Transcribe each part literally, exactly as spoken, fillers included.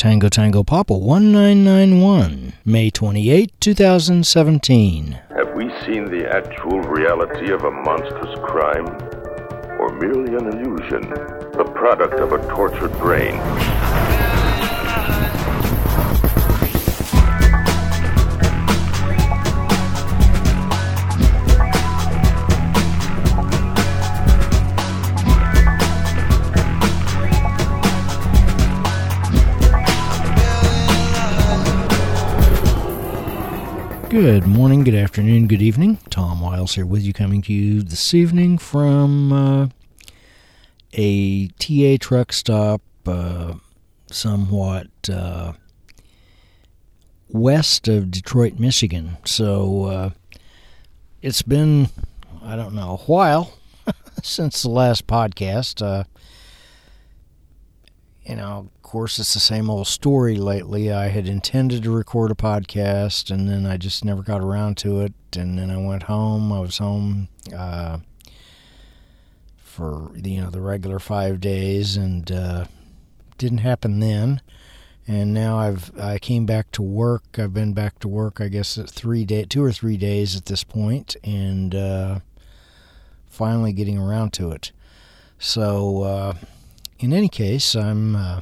Tango Tango Papa one nine nine one, May twenty-eighth, twenty seventeen. Have we seen the actual reality of a monstrous crime? Or merely an illusion, the product of a tortured brain? Good morning, good afternoon, good evening. Tom Wiles here with you, coming to you this evening from uh, a T A truck stop uh, somewhat uh, west of Detroit, Michigan. So uh, it's been, I don't know, a while since the last podcast. Uh, you know, of course, it's the same old story lately. I had intended to record a podcast, and then I just never got around to it. And then I went home. I was home uh, for, you know, the regular five days, and uh, didn't happen then. And now I've I came back to work. I've been back to work, I guess, at three day, two or three days at this point, and uh, finally getting around to it. So, uh, in any case, I'm. Uh,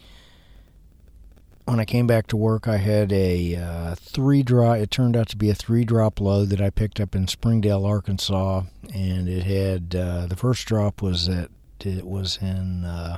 When I came back to work, I had a uh, three drop. It turned out to be a three drop load that I picked up in Springdale, Arkansas, and it had uh, the first drop was at it was in. Uh,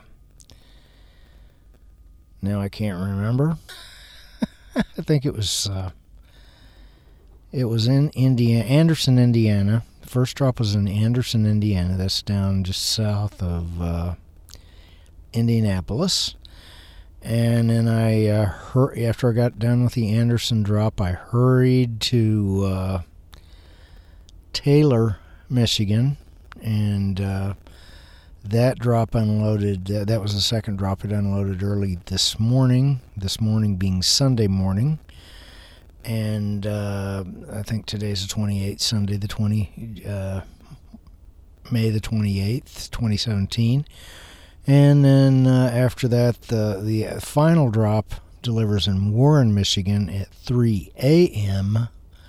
now I can't remember. I think it was. Uh, it was in Indiana, Anderson, Indiana. The first drop was in Anderson, Indiana. That's down just south of uh, Indianapolis. And then I, uh, hur- after I got done with the Anderson drop, I hurried to uh, Taylor, Michigan, and uh, that drop unloaded. Uh, that was the second drop. It unloaded early this morning, this morning being Sunday morning. And uh, I think today's the twenty-eighth, Sunday the twenty, uh, May the twenty-eighth, twenty seventeen. And then uh, after that, the the final drop delivers in Warren, Michigan at three a.m.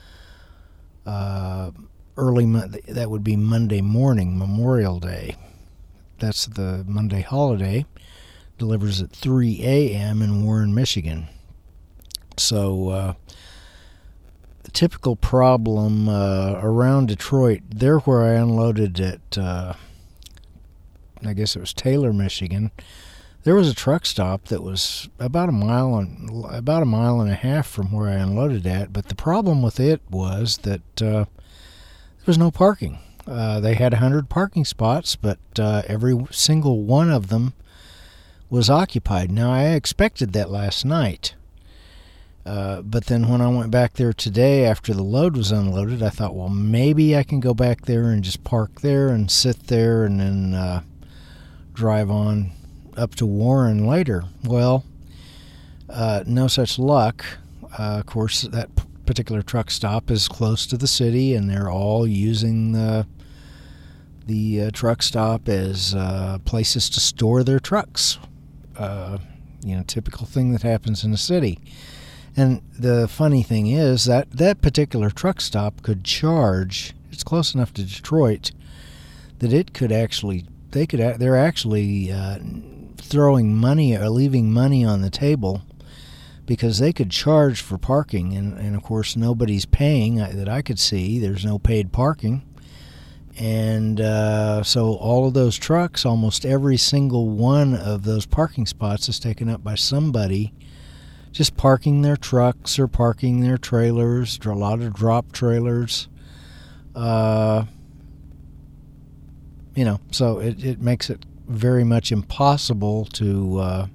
Uh, early, that would be Monday morning, Memorial Day. That's the Monday holiday. Delivers at three a.m. in Warren, Michigan. So, uh, the typical problem uh, around Detroit, there where I unloaded at... Uh, I guess it was Taylor, Michigan. There was a truck stop that was about a mile and about a mile and a half from where I unloaded at. But the problem with it was that uh, there was no parking. Uh, they had a hundred parking spots, but uh, every single one of them was occupied. Now I expected that last night, uh, but then when I went back there today after the load was unloaded, I thought, well, maybe I can go back there and just park there and sit there and then. Uh, drive on up to Warren later. Well, uh, no such luck. Uh, of course, that p- particular truck stop is close to the city, and they're all using the the uh, truck stop as uh, places to store their trucks. Uh, you know, typical thing that happens in a city. And the funny thing is that that particular truck stop could charge. It's close enough to Detroit that it could actually. They could. They're actually uh, throwing money or leaving money on the table because they could charge for parking, and, and of course nobody's paying that I could see. There's no paid parking, and uh, so all of those trucks, almost every single one of those parking spots is taken up by somebody just parking their trucks or parking their trailers. A lot of drop trailers. Uh, You know, so it, it makes it very much impossible to uh,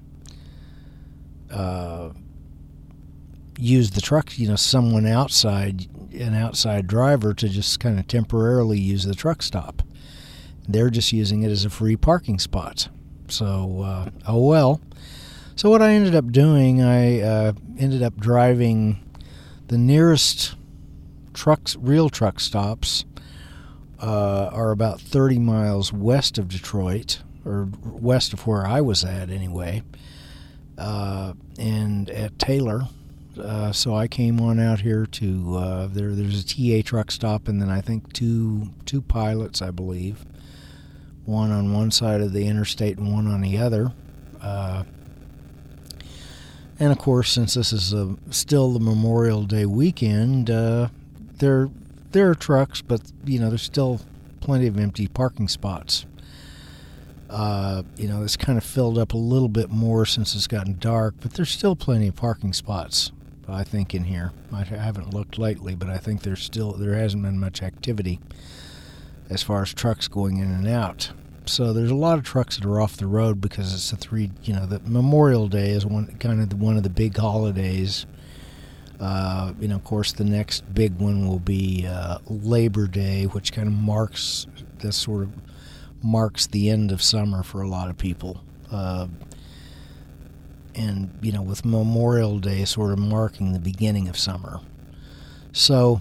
uh, use the truck, you know, someone outside, an outside driver to just kind of temporarily use the truck stop. They're just using it as a free parking spot. So, uh, oh well. So what I ended up doing, I uh, ended up driving the nearest trucks, real truck stops, Uh, are about thirty miles west of Detroit, or west of where I was at anyway. uh, and at Taylor. Uh, so I came on out here to uh, there. There's a T A truck stop, and then I think two two pilots, I believe, one on one side of the interstate and one on the other. Uh, and of course, since this is a, still the Memorial Day weekend, uh, there there are trucks, but you know there's still plenty of empty parking spots. Uh, you know, it's kind of filled up a little bit more since it's gotten dark, but there's still plenty of parking spots, I think, in here. I haven't looked lately, but I think there's still there hasn't been much activity as far as trucks going in and out. So there's a lot of trucks that are off the road because it's a three. You know, the Memorial Day is one kind of the, one of the big holidays. Uh, you know, of course, the next big one will be uh, Labor Day, which kind of marks this sort of marks the end of summer for a lot of people. Uh, and, you know, with Memorial Day sort of marking the beginning of summer. So,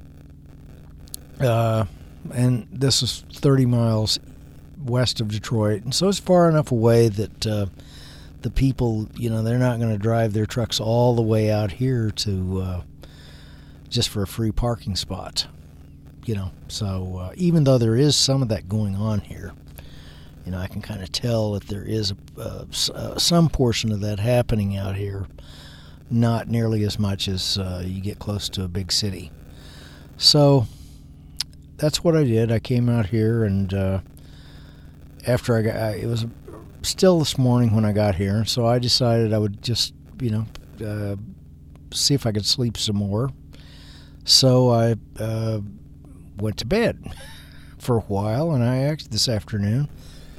uh, and this is thirty miles west of Detroit. And so it's far enough away that uh, the people, you know, they're not going to drive their trucks all the way out here to uh, just for a free parking spot. You know, so uh, even though there is some of that going on here, you know, I can kind of tell that there is a, uh, uh, some portion of that happening out here, not nearly as much as uh, you get close to a big city. So that's what I did. I came out here, and uh, after I got, I, it was still this morning when I got here, so I decided I would just, you know, uh, see if I could sleep some more. So I uh, went to bed for a while, and I actually this afternoon,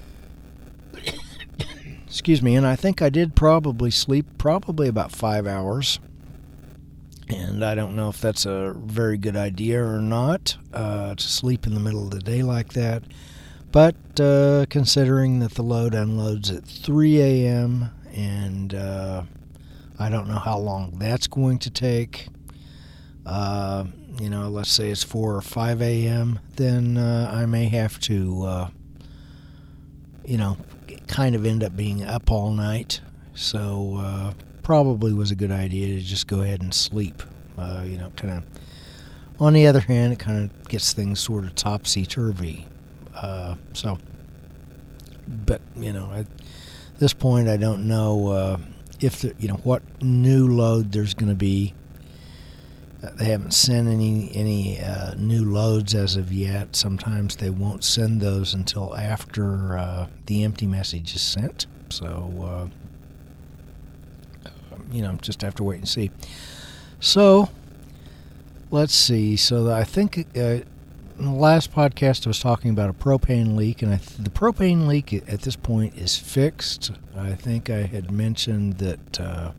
excuse me, and I think I did probably sleep probably about five hours. And I don't know if that's a very good idea or not, uh, to sleep in the middle of the day like that. But uh, considering that the load unloads at three a.m. and uh, I don't know how long that's going to take, uh, you know, let's say it's four or five a.m., then uh, I may have to, uh, you know, kind of end up being up all night. So uh, probably was a good idea to just go ahead and sleep. Uh, you know, kind of. On the other hand, it kind of gets things sort of topsy-turvy. Uh, so, but you know, at this point, I don't know uh, if the, you know what new load there's going to be. Uh, they haven't sent any any uh, new loads as of yet. Sometimes they won't send those until after uh, the empty message is sent. So, uh, you know, just have to wait and see. So, let's see. So I think uh, in the last podcast I was talking about a propane leak, and I th- the propane leak at this point is fixed. I think I had mentioned that uh,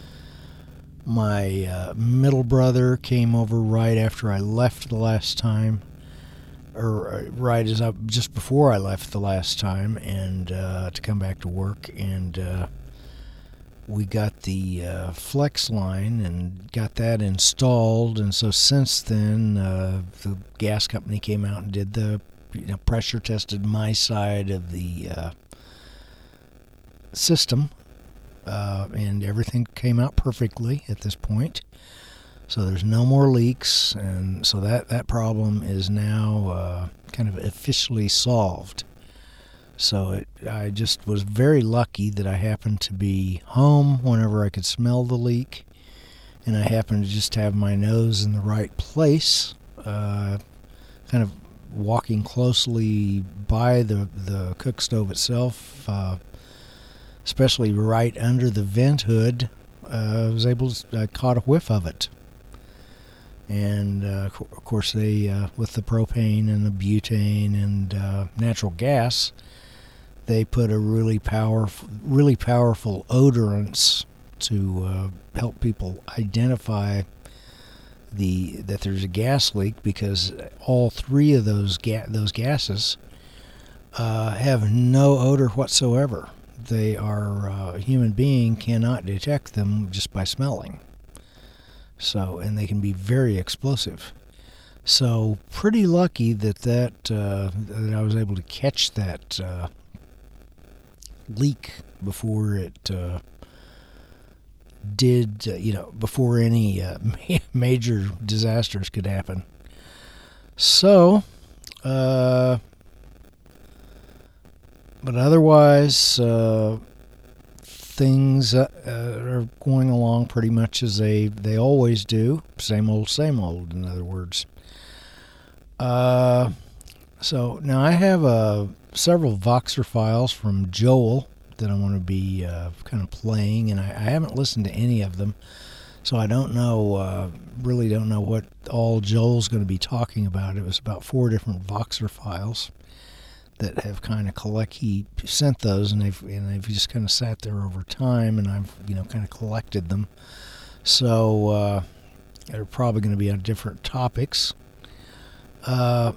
my uh, middle brother came over right after I left the last time, or right as I, just before I left the last time, and uh, to come back to work, and uh, we got the uh, flex line and got that installed. And so since then, uh, the gas company came out and did the, you know, pressure tested my side of the uh, system, uh, and everything came out perfectly at this point. So there's no more leaks, and so that, that problem is now uh, kind of officially solved. So it, I just was very lucky that I happened to be home whenever I could smell the leak, and I happened to just have my nose in the right place, uh, kind of walking closely by the, the cook stove itself, uh, especially right under the vent hood. uh, I was able to, I caught a whiff of it. And, uh, of course, they, uh, with the propane and the butane and uh, natural gas, they put a really powerful, really powerful odorants to uh, help people identify the that there's a gas leak, because all three of those ga- those gases uh, have no odor whatsoever. They are uh, a human being cannot detect them just by smelling. So, and they can be very explosive. So, pretty lucky that that uh, that I was able to catch that Uh, leak before it uh, did, uh, you know, before any uh, major disasters could happen. So, uh, but otherwise, uh, things uh, uh, are going along pretty much as they, they always do. Same old, same old, in other words. Uh, so now I have uh, several Voxer files from Joel that I want to be uh, kind of playing, and I, I haven't listened to any of them, so I don't know, uh, really don't know what all Joel's going to be talking about. It was about four different Voxer files that have kind of collect. He sent those, and they've and they've just kind of sat there over time, and I've you know kind of collected them. So uh, they're probably going to be on different topics. Uh,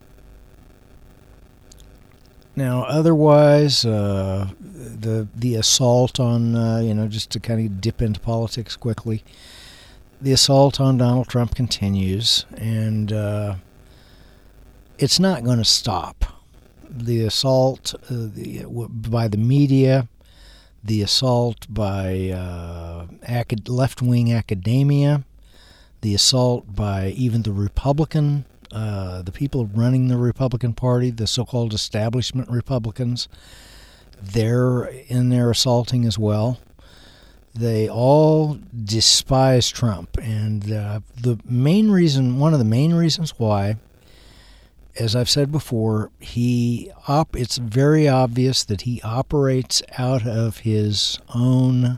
now, otherwise, uh, the the assault on uh, you know just to kind of dip into politics quickly, the assault on Donald Trump continues, and uh, it's not going to stop. The assault uh, the, by the media, the assault by uh, acad- left-wing academia, the assault by even the Republican, uh, the people running the Republican Party, the so-called establishment Republicans, they're in there assaulting as well. They all despise Trump, and uh, the main reason, one of the main reasons why, as I've said before, he op- it's very obvious that he operates out of his own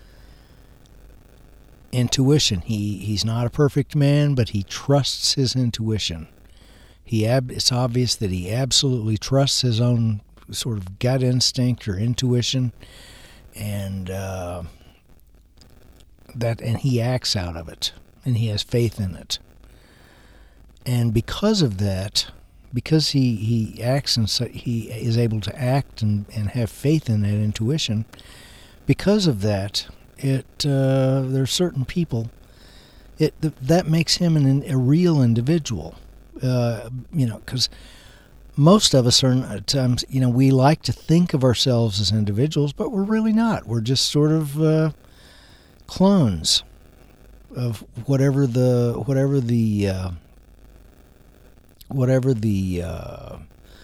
intuition. He he's not a perfect man, but he trusts his intuition. He ab- it's obvious that he absolutely trusts his own sort of gut instinct or intuition, and uh, that and he acts out of it, and he has faith in it. And because of that, because he, he acts and so he is able to act and, and have faith in that intuition, because of that, it uh, there are certain people, it that makes him an, a real individual. Uh, you know, because most of us are at times, you know, we like to think of ourselves as individuals, but we're really not. We're just sort of uh, clones of whatever the whatever the uh, whatever the uh,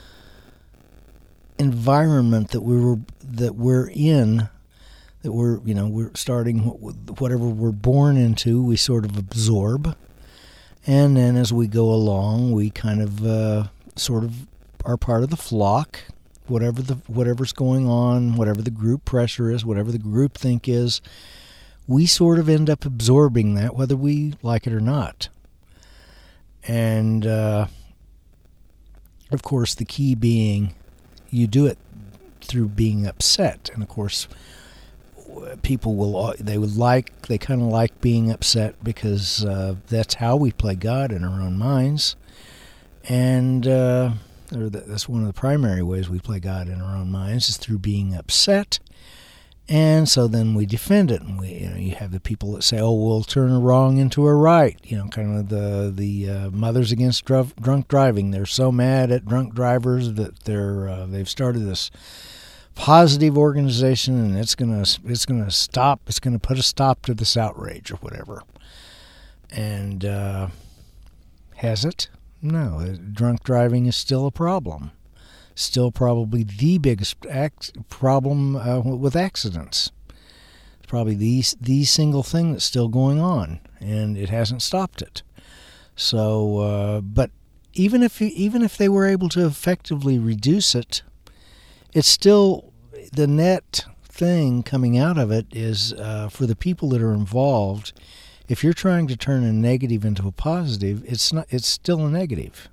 environment that we were that we're in, that we're you know we're starting whatever we're born into, we sort of absorb, and then as we go along, we kind of uh, sort of are part of the flock. Whatever the whatever's going on, whatever the group pressure is, whatever the group think is, we sort of end up absorbing that, whether we like it or not. And uh, of course, the key being you do it through being upset. And of course, people will, they would like, they kind of like being upset because uh, that's how we play God in our own minds. And uh, or that's one of the primary ways we play God in our own minds, is through being upset. And so then we defend it, and we, you know, you have the people that say, "Oh, we'll turn a wrong into a right." You know, kind of the the uh, mothers against dr- drunk driving. They're so mad at drunk drivers that they're uh, they've started this positive organization, and it's gonna it's gonna stop. It's gonna put a stop to this outrage or whatever. And uh, has it? No. Drunk driving is still a problem. Still probably the biggest ac- problem uh, with accidents. It's probably the, the single thing that's still going on, and it hasn't stopped it. So, uh, but even if even if they were able to effectively reduce it, it's still, the net thing coming out of it is uh, for the people that are involved. If you're trying to turn a negative into a positive, it's not. It's still a negative.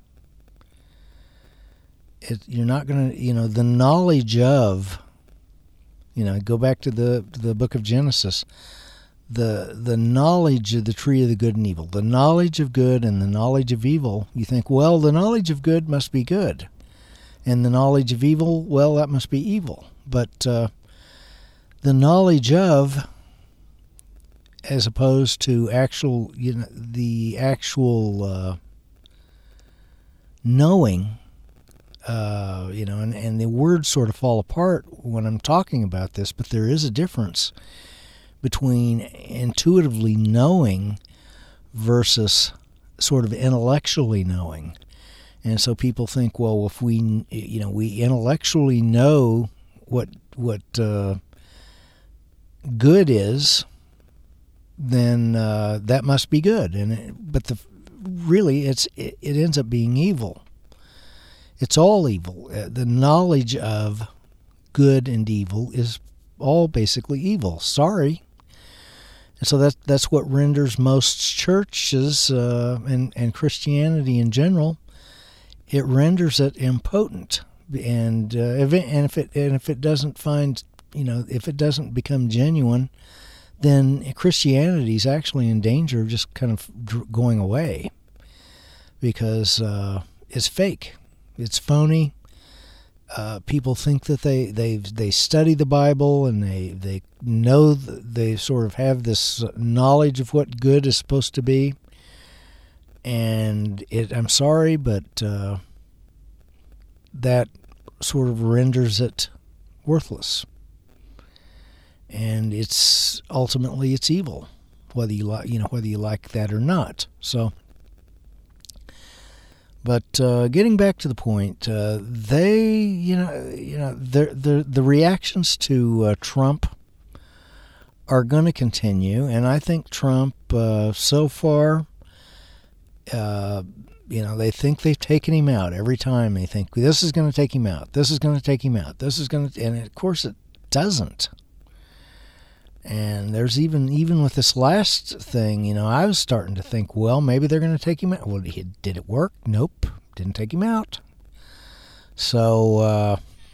It, you're not going to, you know, the knowledge of, you know, go back to the to the book of Genesis, the the knowledge of the tree of the good and evil, the knowledge of good and the knowledge of evil. You think, well, the knowledge of good must be good, and the knowledge of evil, well, that must be evil. But uh, the knowledge of, as opposed to actual, you know, the actual uh, knowing. Uh, you know, and, and the words sort of fall apart when I'm talking about this, but there is a difference between intuitively knowing versus sort of intellectually knowing. And so people think, well, if we, you know, we intellectually know what what uh, good is, then uh, that must be good. And it, but the really, it's it, it ends up being evil. It's all evil. Uh, the knowledge of good and evil is all basically evil. Sorry. And so that that's what renders most churches uh, and and Christianity in general. It renders it impotent, and uh, if it, and if it and if it doesn't find, you know, if it doesn't become genuine, then Christianity is actually in danger of just kind of going away, because uh, it's fake, it's phony. Uh, people think that they they they study the Bible and they they know they sort of have this knowledge of what good is supposed to be. And it, I'm sorry, but uh, that sort of renders it worthless. And it's ultimately it's evil, whether you like, you know, whether you like that or not. So, but uh, getting back to the point, uh, they, you know, you know, the the the reactions to uh, Trump are going to continue, and I think Trump uh, so far. Uh, you know, they think they've taken him out every time. They think this is going to take him out. This is going to take him out. This is going to, and of course it doesn't. And there's even even with this last thing, you know, I was starting to think, well, maybe they're going to take him out. Well, did it work? Nope, didn't take him out. So, uh,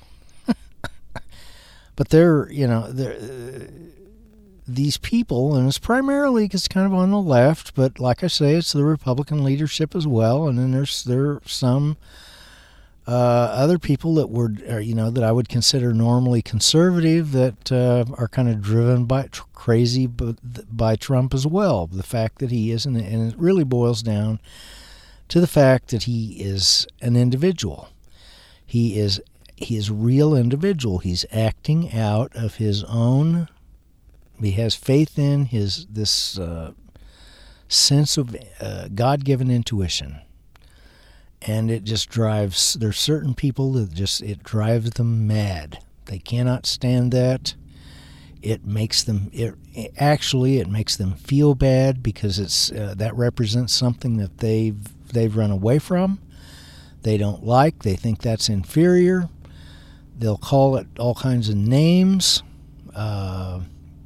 but they're, you know, they're. Uh, These people, and it's primarily it's kind of on the left, but like I say, it's the Republican leadership as well. And then there's there are some uh, other people that were, or, you know, that I would consider normally conservative that uh, are kind of driven by crazy by Trump as well. The fact that he isn't, and it really boils down to the fact that he is an individual. He is he is a real individual. He's acting out of his own. He has faith in his this uh, sense of uh, God-given intuition, and it just drives. There's certain people that just it drives them mad. They cannot stand that. It makes them. It actually it makes them feel bad because it's uh, that represents something that they've they've run away from. They don't like. They think that's inferior. They'll call it all kinds of names. Uh,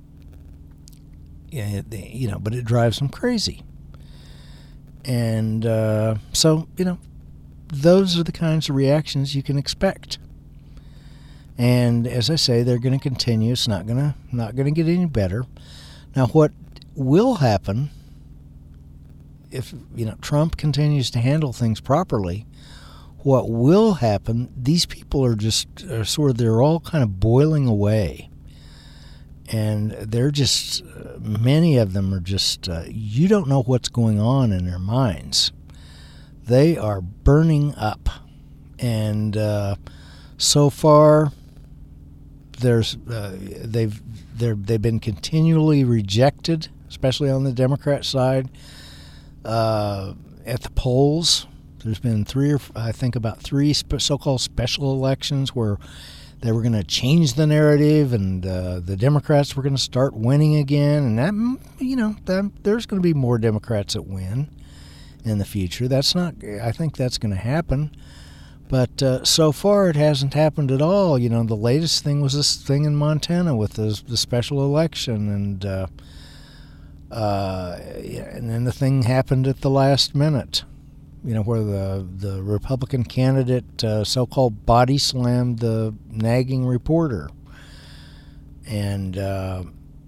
You know, but it drives them crazy. And uh, so, you know, those are the kinds of reactions you can expect. And as I say, they're going to continue. It's not going to not going to get any better. Now, what will happen if, you know, Trump continues to handle things properly? What will happen? These people are just are sort of they're all kind of boiling away. And they're just, uh, many of them are just, uh, you don't know what's going on in their minds. They are burning up. And uh, so far, there's uh, they've they're, they've been continually rejected, especially on the Democrat side. Uh, at the polls, there's been three or I think about three so-called special elections where they were going to change the narrative, and uh, the Democrats were going to start winning again. And that, you know, that, there's going to be more Democrats that win in the future. That's not. I think that's going to happen. But uh, so far, it hasn't happened at all. You know, the latest thing was this thing in Montana with the, the special election, and uh, uh, and then the thing happened at the last minute. You know, where the the Republican candidate uh, so-called body slammed the nagging reporter, and uh,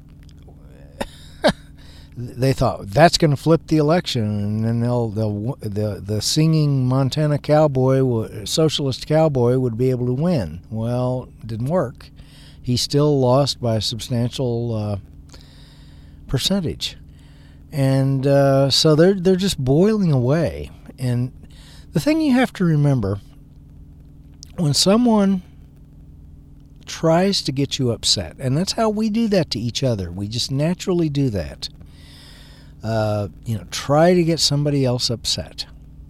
they thought that's going to flip the election, and then they'll they'll the the singing Montana cowboy, socialist cowboy, would be able to win. Well, it didn't work. He still lost by a substantial uh, percentage, and uh, so they're they're just boiling away. And the thing you have to remember, when someone tries to get you upset. And that's how we do that to each other. We just naturally do that. Uh, you know, try to get somebody else upset.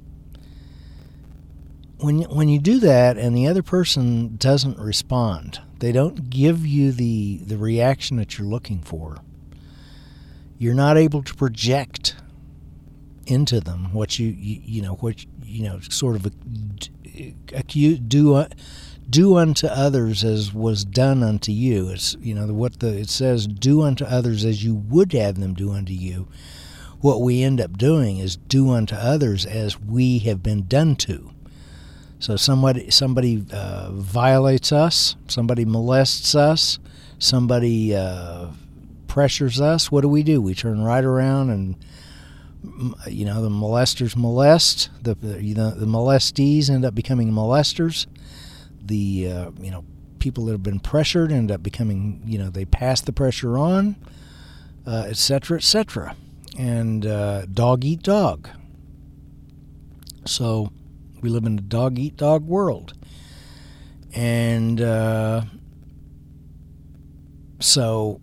When, when you do that and the other person doesn't respond, they don't give you the, the reaction that you're looking for, you're not able to project into them what you, you, you know, what, you know, sort of a, do, do unto others as was done unto you. It's, you know, what the, it says, do unto others as you would have them do unto you. What we end up doing is do unto others as we have been done to. So somebody somebody uh, violates us, somebody molests us, somebody uh, pressures us. What do we do? We turn right around and, you know, the molesters molest. The you know the molestees end up becoming molesters. The uh, you know people that have been pressured end up becoming, you know, they pass the pressure on, uh, et cetera, et cetera. And uh, dog eat dog. So we live in a dog eat dog world. And uh, so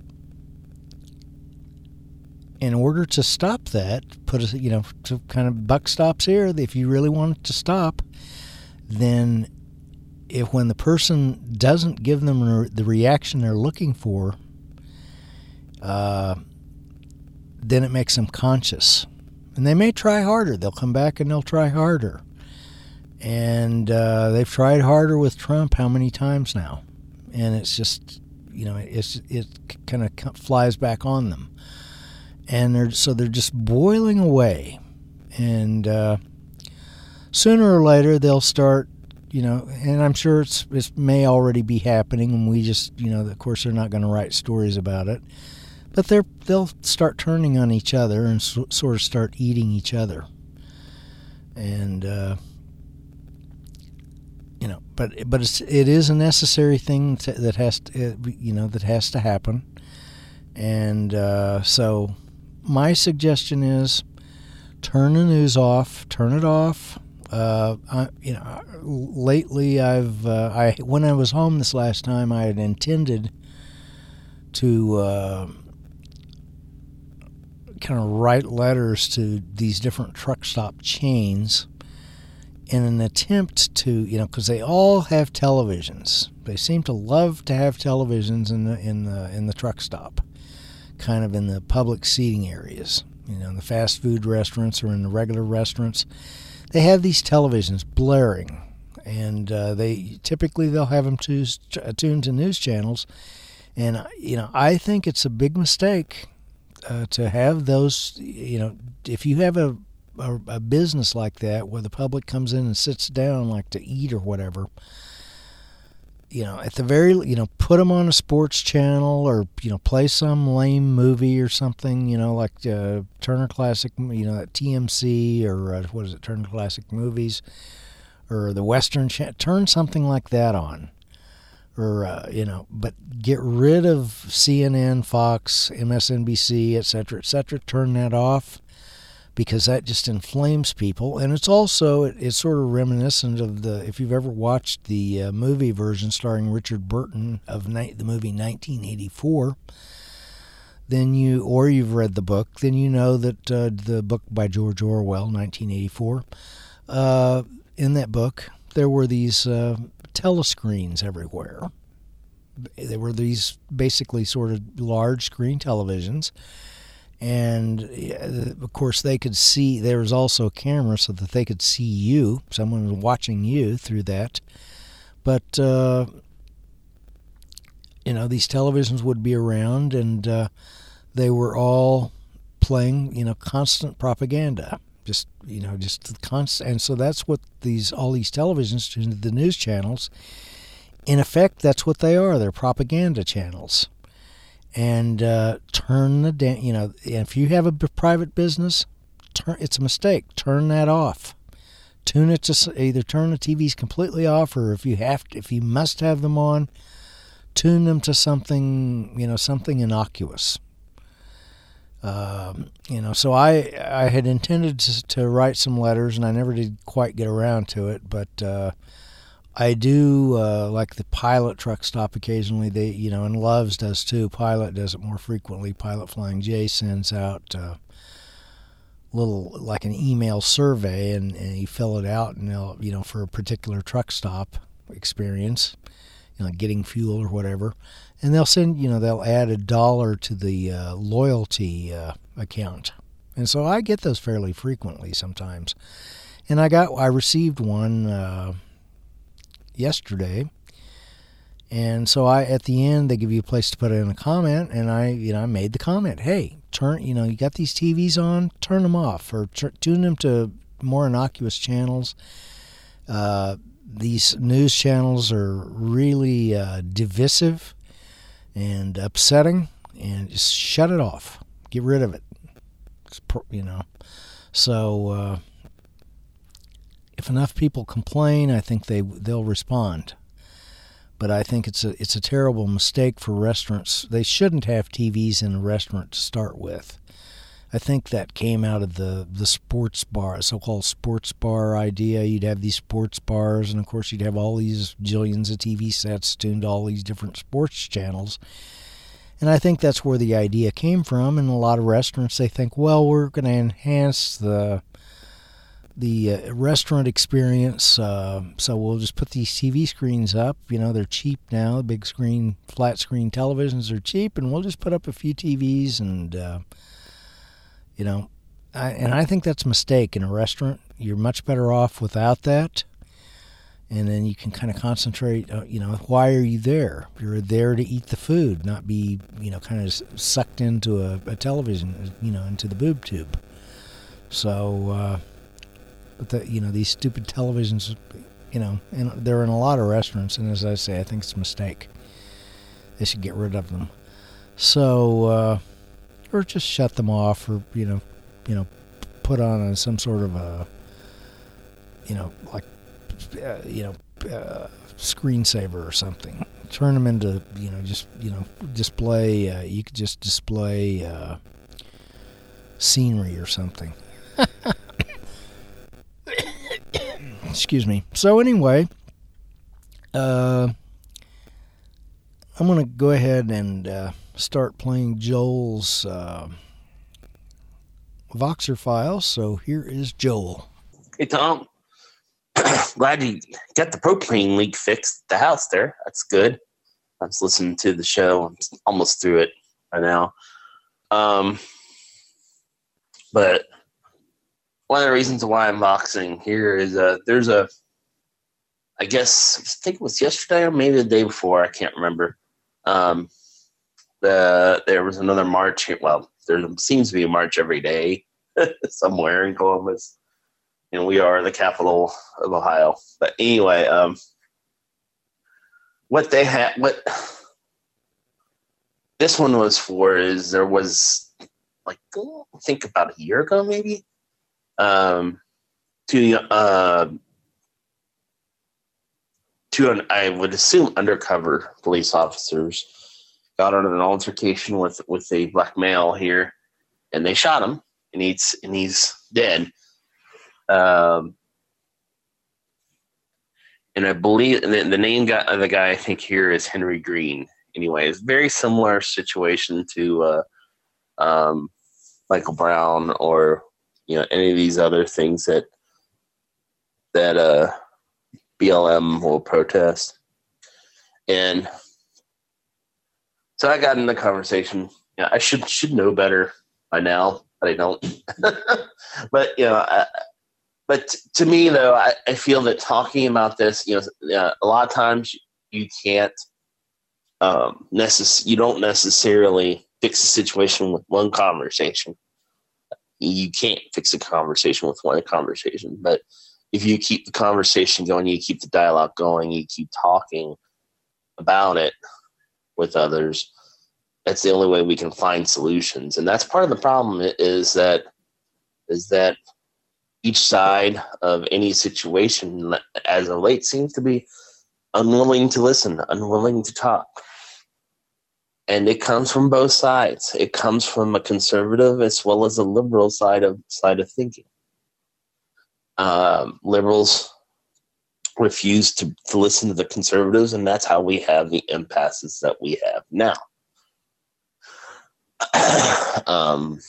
in order to stop that, put a, you know, to kind of buck stops here, if you really want it to stop, then if when the person doesn't give them the reaction they're looking for, uh, then it makes them conscious. And they may try harder. They'll come back and they'll try harder. And uh, they've tried harder with Trump how many times now? And it's just, you know, it's it kind of flies back on them. And they're so they're just boiling away. And uh, sooner or later they'll start, you know, and I'm sure it's it may already be happening, and we just, you know, of course they're not going to write stories about it. But they're, they'll start turning on each other and so, sort of start eating each other. And, uh, you know, but but it's, it is a necessary thing to, that has to, you know, that has to happen. And uh, so my suggestion is turn the news off, turn it off. Uh, I, you know, lately I've, uh, I when I was home this last time, I had intended to uh, kind of write letters to these different truck stop chains in an attempt to, you know, because they all have televisions. They seem to love to have televisions in the in the in the truck stop, kind of in the public seating areas. You know, in the fast food restaurants or in the regular restaurants, they have these televisions blaring, and uh, they typically they'll have them to, tuned to news channels. And you know, I think it's a big mistake uh, to have those. You know, if you have a, a a business like that where the public comes in and sits down like to eat or whatever, you know, at the very, you know, put them on a sports channel or, you know, play some lame movie or something, you know, like uh, Turner Classic, you know, that T M C or uh, what is it, Turner Classic Movies or the Western Channel, turn something like that on. Or, uh, you know, but get rid of C N N, Fox, M S N B C, et cetera, et cetera. Turn that off because that just inflames people. And it's also, it's sort of reminiscent of the, if you've ever watched the uh, movie version starring Richard Burton of ni- the movie nineteen eighty-four, then you, or you've read the book, then you know that uh, the book by George Orwell, nineteen eighty-four, uh, in that book, there were these uh, telescreens everywhere. There were these basically sort of large screen televisions, and of course they could see, there was also a camera so that they could see you, someone was watching you through that. But uh, you know, these televisions would be around, and uh, they were all playing, you know, constant propaganda. Just, you know, just constant, and so that's what these all these televisions, the news channels, in effect, that's what they are. They're propaganda channels. And uh, turn the, da- you know, if you have a b- private business, turn, it's a mistake. Turn that off. Tune it to either turn the T Vs completely off, or if you have, to, if you must have them on, tune them to something, you know, something innocuous. Um, you know, so I I had intended to, to write some letters, and I never did quite get around to it, but uh, I do uh, like the Pilot truck stop occasionally. They, you know, and Love's does too. Pilot does it more frequently. Pilot Flying J sends out uh, little like an email survey, and, and you fill it out, and they'll, you know, for a particular truck stop experience, you know, getting fuel or whatever, and they'll send, you know, they'll add a dollar to the uh, loyalty uh, account, and so I get those fairly frequently sometimes. And I got, I received one uh, yesterday, and so I, at the end, they give you a place to put in a comment, and I, you know, I made the comment, hey, turn, you know, you got these T Vs on, turn them off, or t- tune them to more innocuous channels. Uh, these news channels are really uh, divisive and upsetting, and just shut it off, get rid of it. It's, you know, so. Uh, If enough people complain, I think they they'll respond. But I think it's a it's a terrible mistake for restaurants. They shouldn't have T Vs in a restaurant to start with. I think that came out of the, the sports bar, so-called sports bar idea. You'd have these sports bars, and of course you'd have all these jillions of T V sets tuned to all these different sports channels. And I think that's where the idea came from. In a lot of restaurants, they think, well, we're going to enhance the the uh, restaurant experience, uh, so we'll just put these T V screens up. You know, they're cheap now. Big screen, flat screen televisions are cheap, and we'll just put up a few T Vs, and uh, you know, I, and I think that's a mistake in a restaurant. You're much better off without that, and then you can kind of concentrate. Uh, you know, why are you there? You're there to eat the food, not be, you know, kind of sucked into a, a television, you know, into the boob tube. So. Uh, But the, you know, these stupid televisions, you know, and they're in a lot of restaurants. And as I say, I think it's a mistake. They should get rid of them. So, uh, or just shut them off, or you know, you know, put on a, some sort of a, you know, like, uh, you know, uh, screensaver or something. Turn them into, you know, just you know, display. Uh, you could just display uh, scenery or something. Excuse me. So anyway, uh, I'm going to go ahead and uh, start playing Joel's uh, Voxer file. So here is Joel. Hey, Tom. Glad you got the propane leak fixed at the house there. That's good. I was listening to the show. I'm almost through it right now. Um, but... One of the reasons why I'm boxing here is uh, there's a, I guess, I think it was yesterday or maybe the day before, I can't remember. Um, the There was another march. Well, there seems to be a march every day somewhere in Columbus. And we are the capital of Ohio. But anyway, um, what they had, what this one was for is there was, like, I think about a year ago maybe. Um, to uh, to an, I would assume undercover police officers got into an altercation with, with a black male here, and they shot him, and he's and he's dead. Um, and I believe the, the name guy, of the guy I think here is Henry Green. Anyway, it's a very similar situation to uh, um, Michael Brown or. You know, any of these other things that that uh, B L M will protest. And so I got in the conversation. You know, I should should know better by now, but I don't. But, you know, I, but to me, though, I, I feel that talking about this, you know, uh, a lot of times you can't um, necess- you don't necessarily fix the situation with one conversation. You can't fix a conversation with one conversation, but if you keep the conversation going, you keep the dialogue going, you keep talking about it with others, that's the only way we can find solutions. And that's part of the problem is that is that each side of any situation as of late seems to be unwilling to listen, unwilling to talk. And it comes from both sides. It comes from a conservative as well as a liberal side of side of thinking. Um, liberals refuse to, to listen to the conservatives, and that's how we have the impasses that we have now. um,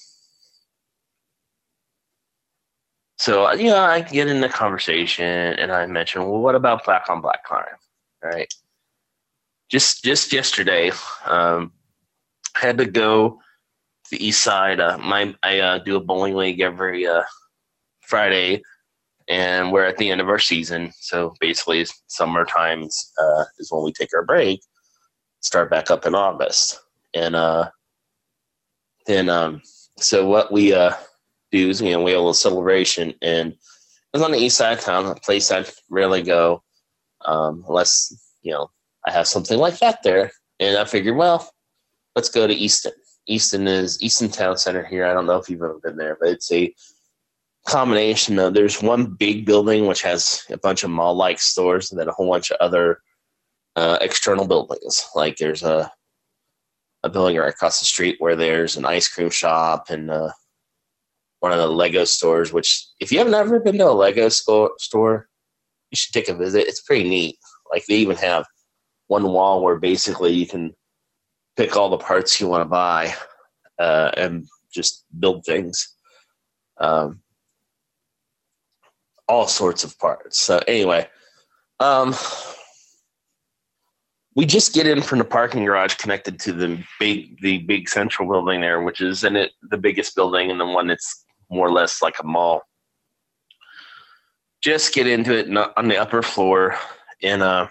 so, you know, I get in the conversation, and I mention, well, what about black on black crime, right? Just just yesterday, um, I had to go to the east side. Uh, my I uh, do a bowling league every uh, Friday, and we're at the end of our season. So basically, summer times uh, is when we take our break. Start back up in August, and uh, then um, so what we uh, do is, you know, we have a little celebration, and it was on the east side of town, a place I rarely go, um, unless you know. I have something like that there. And I figured, well, let's go to Easton. Easton is Easton Town Center here. I don't know if you've ever been there, but it's a combination of, there's one big building which has a bunch of mall-like stores, and then a whole bunch of other uh, external buildings. Like there's a a building right across the street where there's an ice cream shop and uh, one of the Lego stores, which if you have never been to a Lego store, store, you should take a visit. It's pretty neat. Like they even have one wall where basically you can pick all the parts you want to buy uh, and just build things. Um, all sorts of parts. So anyway, um, we just get in from the parking garage connected to the big, the big central building there, which is in it the biggest building and the one that's more or less like a mall. Just get into it on the upper floor, and uh,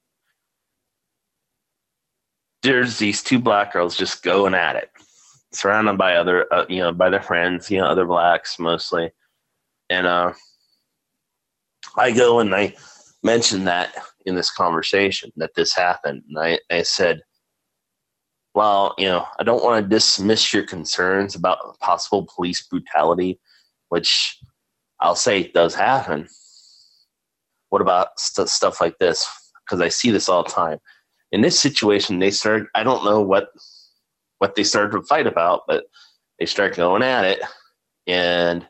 there's these two black girls just going at it, surrounded by other, uh, you know, by their friends, you know, other blacks mostly. And uh, I go and I mention that in this conversation that this happened. And I, I said, well, you know, I don't want to dismiss your concerns about possible police brutality, which I'll say does happen. What about st- stuff like this? Because I see this all the time. In this situation, they start, I don't know what what they started to fight about, but they start going at it. And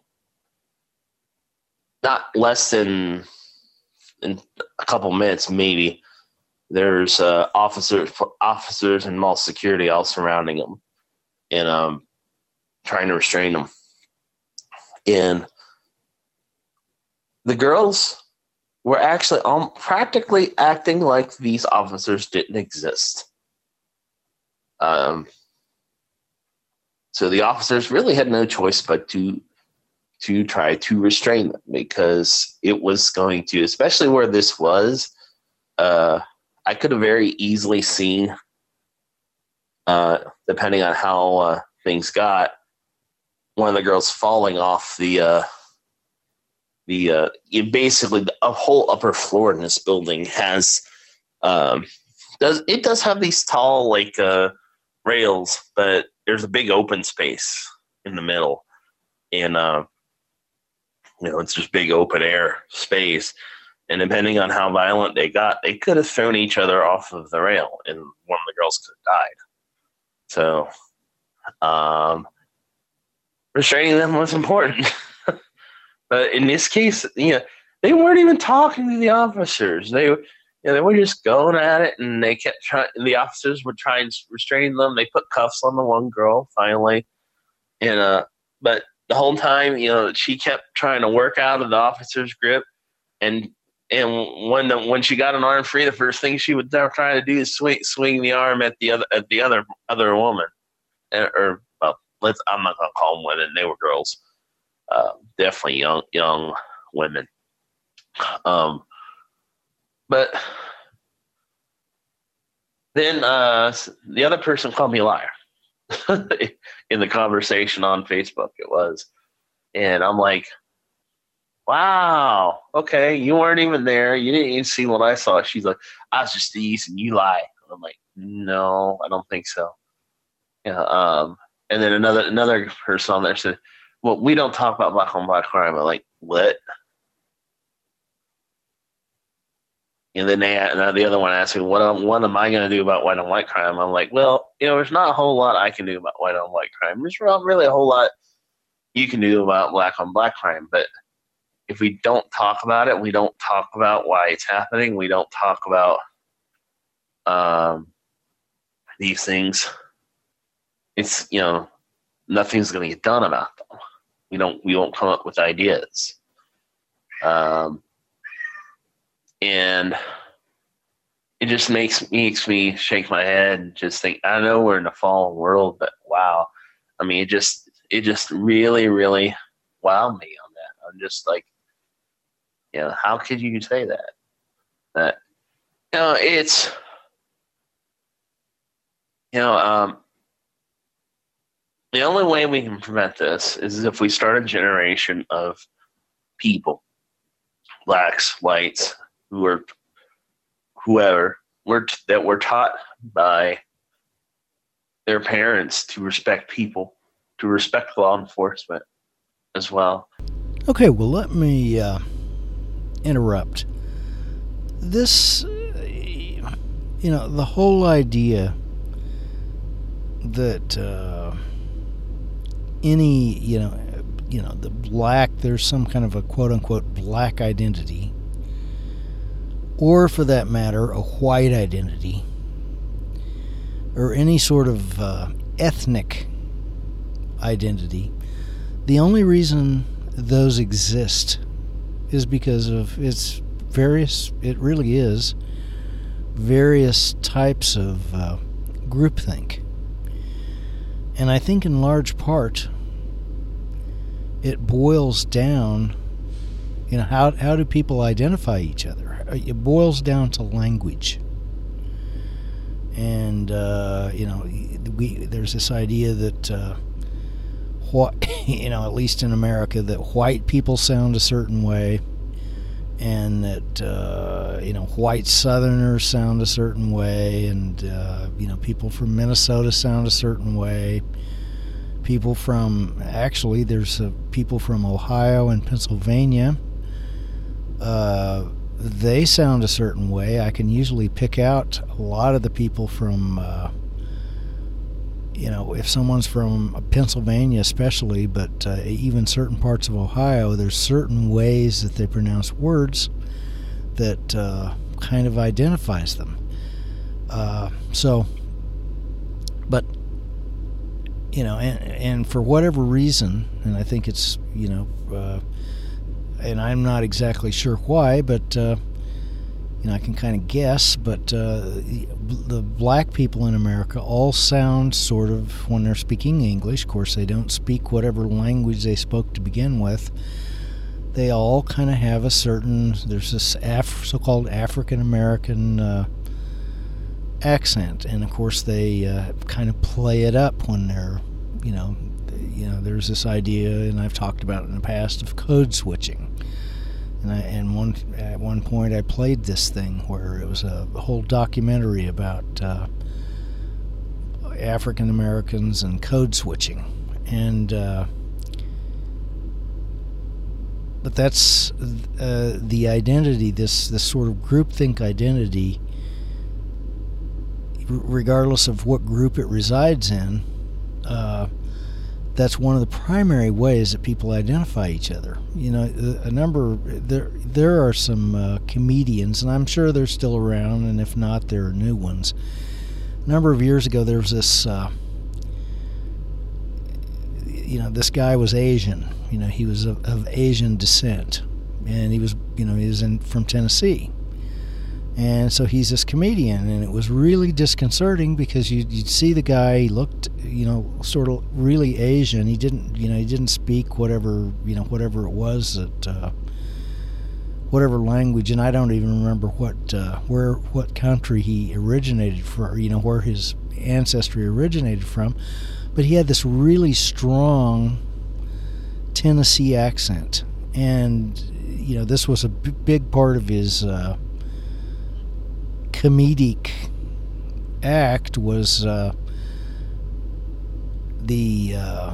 not less than in a couple minutes, maybe, there's uh, officers officers and mall security all surrounding them and um, trying to restrain them. And the girls were actually um, practically acting like these officers didn't exist. Um, so the officers really had no choice but to to try to restrain them, because it was going to, especially where this was, uh, I could have very easily seen, uh, depending on how uh, things got, one of the girls falling off the uh, the uh, it basically a whole upper floor in this building has um, does it does have these tall like uh, rails, but there's a big open space in the middle, and uh, you know, it's just big open air space. And depending on how violent they got, they could have thrown each other off of the rail, and one of the girls could have died. So, um, restraining them was important. But in this case, you know, they weren't even talking to the officers. They, you know, they were just going at it, and they kept trying. The officers would try and restrain them. They put cuffs on the one girl finally, and uh, but the whole time, you know, she kept trying to work out of the officer's grip, and and when the, when she got an arm free, the first thing she would try to do is swing swing the arm at the other at the other other woman, or, or well, let's I'm not gonna call them women. They were girls. Uh, definitely young young women. Um, but then uh, the other person called me a liar in the conversation on Facebook. It was, and I'm like, wow, okay, you weren't even there. You didn't even see what I saw. She's like, I was just these, and you lie. And I'm like, no, I don't think so. Yeah. Um, and then another another person on there said, well, we don't talk about black on black crime. I'm like, what? And then they, and the other one asked me, what, am, what am I going to do about white on white crime? I'm like, well, you know, there's not a whole lot I can do about white on white crime. There's not really a whole lot you can do about black on black crime. But if we don't talk about it, we don't talk about why it's happening. We don't talk about um, these things. It's, you know, nothing's going to get done about them. We don't, we won't come up with ideas. Um, and it just makes makes me shake my head and just think, I know we're in a fallen world, but wow. I mean, it just, it just really, really wowed me on that. I'm just like, you know, how could you say that? That, you know, it's, you know, um, the only way we can prevent this is if we start a generation of people, blacks, whites, who are whoever, we're, that were taught by their parents to respect people, to respect law enforcement as well. Okay, well, let me uh, interrupt. This, you know, the whole idea that uh, any, you know, you know, the black, there's some kind of a quote-unquote black identity, or for that matter, a white identity, or any sort of uh, ethnic identity. The only reason those exist is because of its various, it really is, various types of uh, groupthink. And I think in large part, it boils down, you know, how how do people identify each other? It boils down to language. And, uh, you know, we there's this idea that, uh, what, you know, at least in America, that white people sound a certain way, and that, uh, you know, white Southerners sound a certain way, and, uh, you know, people from Minnesota sound a certain way. People from, actually, there's uh, people from Ohio and Pennsylvania. Uh, they sound a certain way. I can usually pick out a lot of the people from, uh, you know, if someone's from Pennsylvania especially, but uh, even certain parts of Ohio, there's certain ways that they pronounce words that uh, kind of identifies them. Uh, so, but, you know, and, and for whatever reason, and I think it's, you know, uh, and I'm not exactly sure why, but, uh, you know, I can kind of guess, but uh, the black people in America all sound sort of, when they're speaking English, of course they don't speak whatever language they spoke to begin with, they all kind of have a certain, there's this Af- so-called African-American uh, accent, and of course they uh, kind of play it up when they're, you know, you know, there's this idea, and I've talked about it in the past, of code switching. And, I, and one at one point I played this thing where it was a, a whole documentary about uh, African Americans and code switching, and uh, but that's uh, the identity, this this sort of groupthink identity, regardless of what group it resides in. Uh, That's one of the primary ways that people identify each other. You know, a number there there are some uh, comedians, and I'm sure they're still around, and if not, there are new ones. A number of years ago, there was this, uh, you know, this guy was Asian. You know, he was of, of Asian descent, and he was, you know, he was in from Tennessee. And so he's this comedian, and it was really disconcerting because you'd, you'd see the guy, he looked, you know, sort of really Asian. He didn't, you know, he didn't speak whatever, you know, whatever it was that, uh, whatever language, and I don't even remember what, uh, where, what country he originated from, you know, where his ancestry originated from. But he had this really strong Tennessee accent, and, you know, this was a b- big part of his, uh, comedic act was uh, the uh,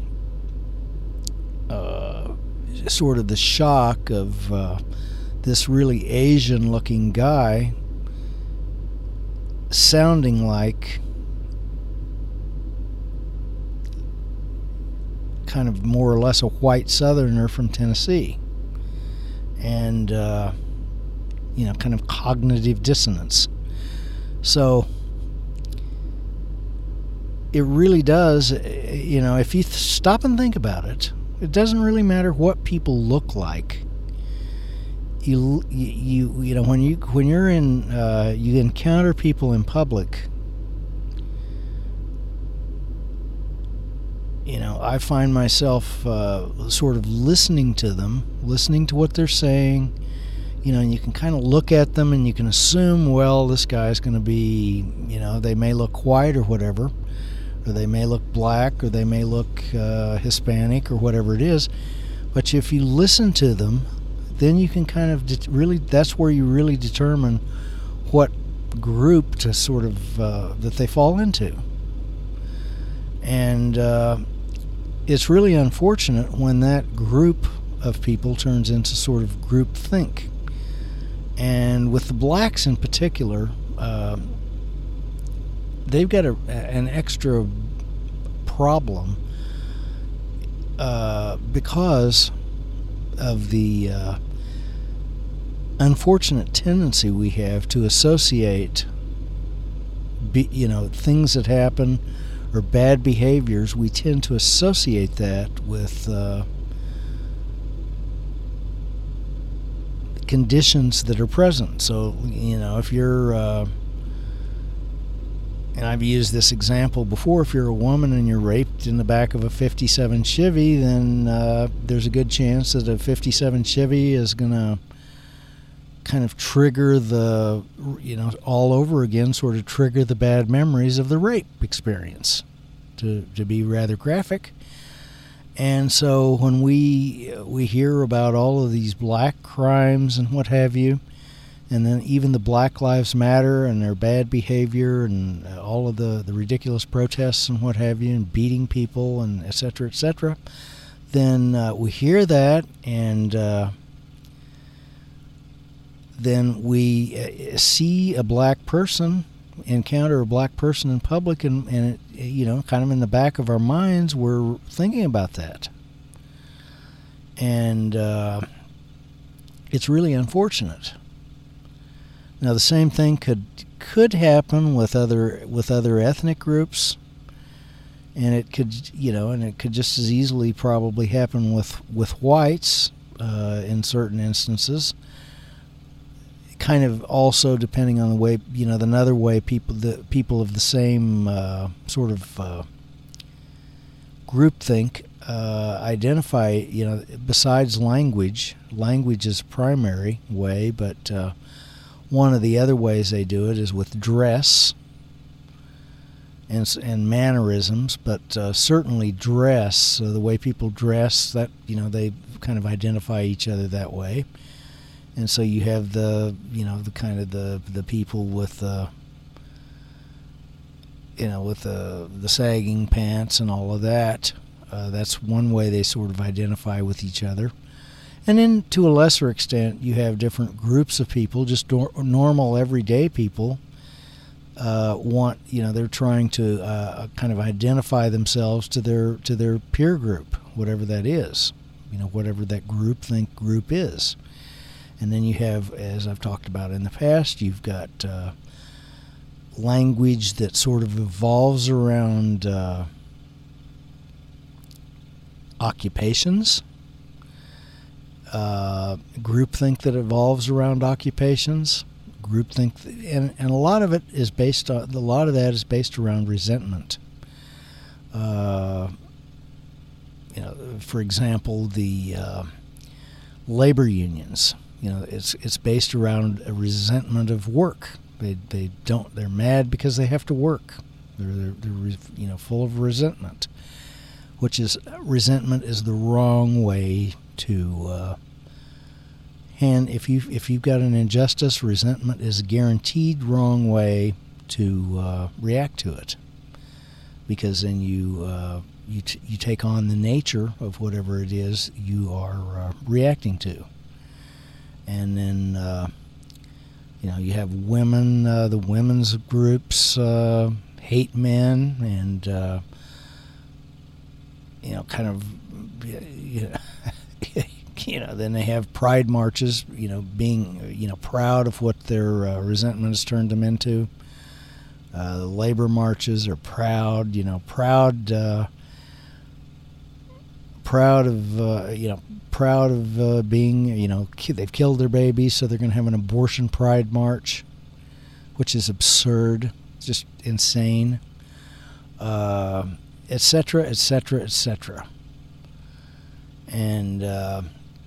uh, sort of the shock of uh, this really Asian looking guy sounding like kind of more or less a white Southerner from Tennessee. and uh, you know, kind of cognitive dissonance. So it really does, you know, if you th- stop and think about it, it doesn't really matter what people look like. You, you, you know, when you when you're in, uh, you encounter people in public. You know, I find myself uh, sort of listening to them, listening to what they're saying. You know, and you can kind of look at them and you can assume, well, this guy's going to be, you know, they may look white or whatever, or they may look black, or they may look uh, Hispanic, or whatever it is. But if you listen to them, then you can kind of det- really, that's where you really determine what group to sort of, uh, that they fall into. And uh, it's really unfortunate when that group of people turns into sort of group think. And with the blacks in particular, uh, they've got a, an extra problem uh, because of the uh, unfortunate tendency we have to associate, be, you know, things that happen or bad behaviors. We tend to associate that with uh, conditions that are present. So, you know, if you're, uh, and I've used this example before, if you're a woman and you're raped in the back of a fifty-seven Chevy, then uh, there's a good chance that a fifty-seven Chevy is going to kind of trigger the, you know, all over again, sort of trigger the bad memories of the rape experience, to, to be rather graphic. And so when we we hear about all of these black crimes and what have you, and then even the Black Lives Matter and their bad behavior and all of the, the ridiculous protests and what have you, and beating people and et cetera, et cetera, then uh, we hear that, and uh, then we uh, see a black person, encounter a black person in public, and, and it, you know, kind of in the back of our minds, we're thinking about that. And uh, it's really unfortunate. Now, the same thing could could happen with other with other ethnic groups, and it could, you know, and it could just as easily probably happen with with whites uh, in certain instances. Kind of also depending on the way, you know, another way people the people of the same uh, sort of uh, groupthink uh, identify. You know, besides language, language is a primary way, but uh, one of the other ways they do it is with dress and and mannerisms. But uh, certainly dress, uh, the way people dress, that, you know, they kind of identify each other that way. And so you have the, you know, the kind of the the people with the, you know, with the the sagging pants and all of that. Uh, that's one way they sort of identify with each other. And then to a lesser extent, you have different groups of people, just nor- normal everyday people. Uh, want, you know, they're trying to uh, kind of identify themselves to their to their peer group, whatever that is, you know, whatever that group think group is. And then you have, as I've talked about in the past, you've got uh, language that sort of evolves around uh, occupations, uh, groupthink that evolves around occupations, groupthink, th- and and a lot of it is based on a lot of that is based around resentment. Uh, you know, for example, the uh, labor unions. You know, it's it's based around a resentment of work. They they don't. They're mad because they have to work. They're they're, they're you know, full of resentment, which is resentment is the wrong way to. Uh, and if you if you've got an injustice, resentment is a guaranteed wrong way to uh, react to it, because then you uh, you t- you take on the nature of whatever it is you are uh, reacting to. And then, uh, you know, you have women, uh, the women's groups uh, hate men, and, uh, you know, kind of, you know, you know, then they have pride marches, you know, being, you know, proud of what their uh, resentment has turned them into. Uh, the labor marches are proud, you know, proud, uh, proud of, uh, you know, proud of uh, being, you know, ki- they've killed their babies, so they're going to have an abortion pride march, which is absurd, just insane, uh, et cetera, et cetera, et cetera. And, uh,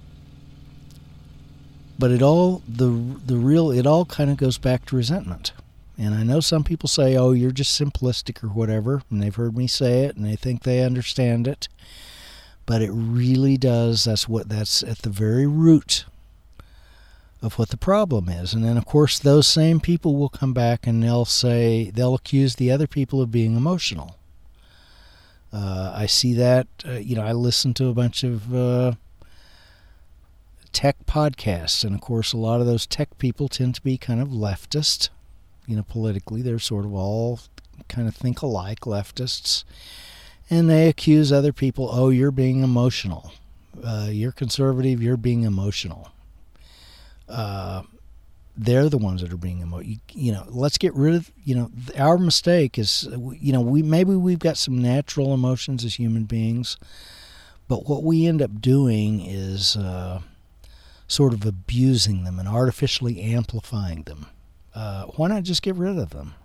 but it all, the the real, it all kind of goes back to resentment. And I know some people say, oh, you're just simplistic or whatever, and they've heard me say it, and they think they understand it. But it really does, that's what, that's at the very root of what the problem is. And then, of course, those same people will come back and they'll say, they'll accuse the other people of being emotional. Uh, I see that, uh, you know, I listen to a bunch of uh, tech podcasts, and of course a lot of those tech people tend to be kind of leftist, you know, politically. They're sort of all kind of think alike, leftists, and they accuse other people, oh, you're being emotional. Uh, you're conservative, you're being emotional. Uh, they're the ones that are being emotional. You, you know, let's get rid of, you know, our mistake is, you know, we maybe we've got some natural emotions as human beings, but what we end up doing is uh, sort of abusing them and artificially amplifying them. Uh, why not just get rid of them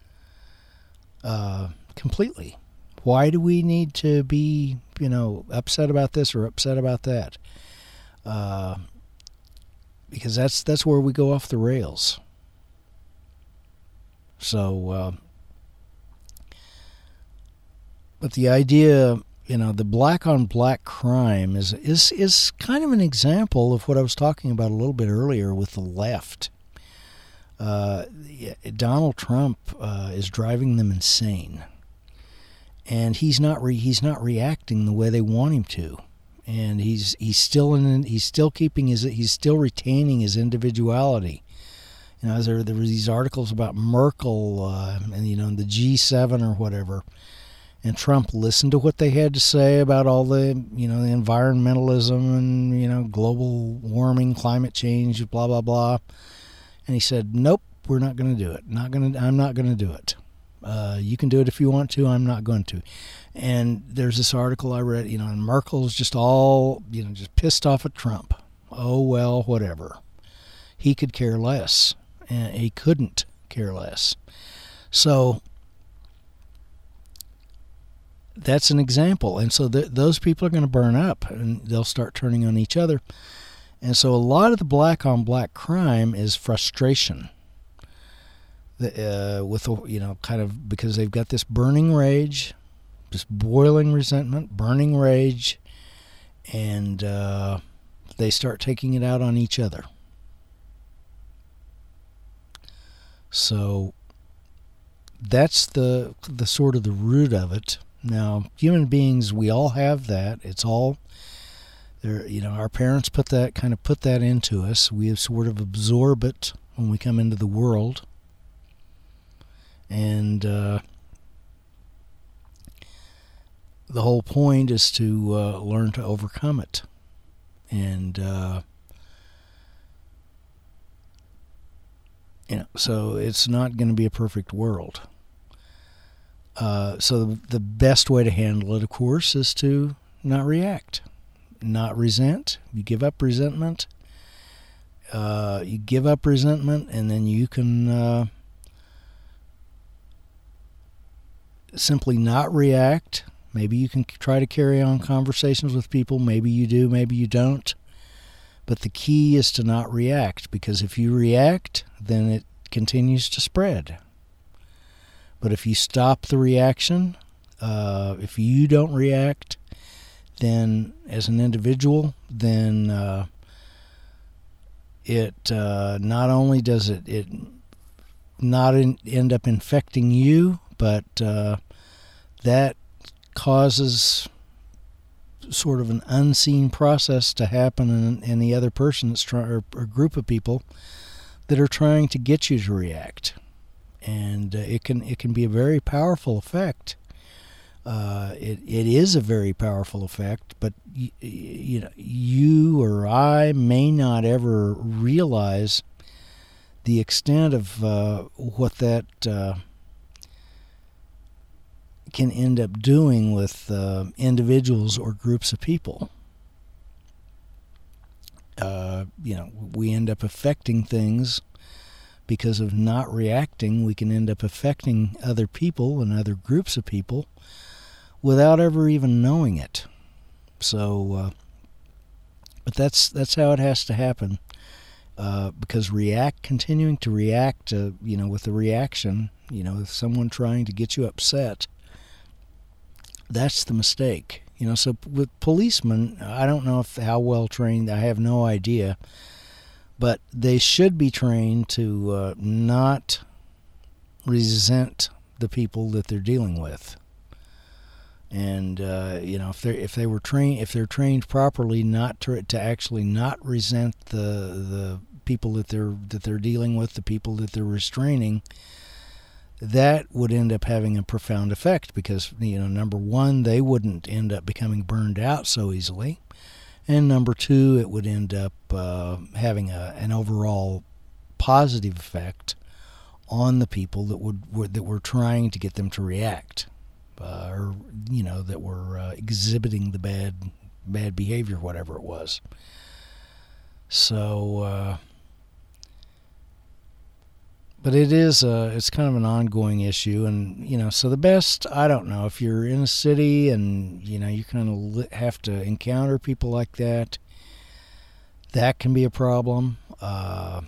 uh, completely? Why do we need to be, you know, upset about this or upset about that? Uh, because that's that's where we go off the rails. So, uh, but the idea, you know, the black on black crime is is is kind of an example of what I was talking about a little bit earlier with the left. Uh, Donald Trump uh, is driving them insane, and he's not re- he's not reacting the way they want him to. And he's he's still in he's still keeping his he's still retaining his individuality. You know, there there were these articles about Merkel uh, and you know the G seven or whatever, and Trump listened to what they had to say about all the you know the environmentalism and you know global warming, climate change, blah blah blah, and he said, nope, we're not going to do it. Not going to I'm not going to do it. Uh, you can do it if you want to. I'm not going to. And there's this article I read, you know, and Merkel's just all, you know, just pissed off at Trump. Oh, well, whatever. He could care less. And he couldn't care less. So that's an example. And so th- those people are going to burn up and they'll start turning on each other. And so a lot of the black on black crime is frustration. The, uh, with, you know, kind of because they've got this burning rage, this boiling resentment, burning rage, and uh, they start taking it out on each other. So that's the the sort of the root of it. Now, human beings, we all have that. It's all there. You know, our parents put that kind of put that into us. We sort of absorb it when we come into the world. And uh, the whole point is to uh, learn to overcome it. And, uh, you know, so it's not going to be a perfect world. Uh, so the best way to handle it, of course, is to not react, not resent. You give up resentment. Uh, you give up resentment, and then you can... Uh, simply not react. Maybe you can try to carry on conversations with people. Maybe you do, maybe you don't. But the key is to not react, because if you react, then it continues to spread. But if you stop the reaction, uh, if you don't react, then as an individual, then uh, it uh, not only does it, it not in, end up infecting you, but uh, that causes sort of an unseen process to happen in, in the other person that's trying, or a group of people that are trying to get you to react, and uh, it can it can be a very powerful effect. Uh, it it is a very powerful effect, but y- you know, you or I may not ever realize the extent of uh, what that uh, can end up doing with uh, individuals or groups of people. Uh, you know, we end up affecting things because of not reacting. We can end up affecting other people and other groups of people without ever even knowing it. So, uh, but that's that's how it has to happen. Uh, because react, continuing to react, to, you know, with the reaction, you know, if someone trying to get you upset, that's the mistake. You know, so with policemen, I don't know if how well trained. I have no idea, but they should be trained to uh, not resent the people that they're dealing with. And uh, you know, if they if they were trained if they're trained properly, not to to actually not resent the the people that they're that they're dealing with, the people that they're restraining, that would end up having a profound effect, because, you know, number one, they wouldn't end up becoming burned out so easily, and number two, it would end up uh, having a, an overall positive effect on the people that would were, that were trying to get them to react, uh, or you know, that were uh, exhibiting the bad bad behavior, whatever it was. So. Uh, But it is, uh, it's kind of an ongoing issue, and, you know, so the best, I don't know, if you're in a city and, you know, you kind of li- have to encounter people like that, that can be a problem, uh,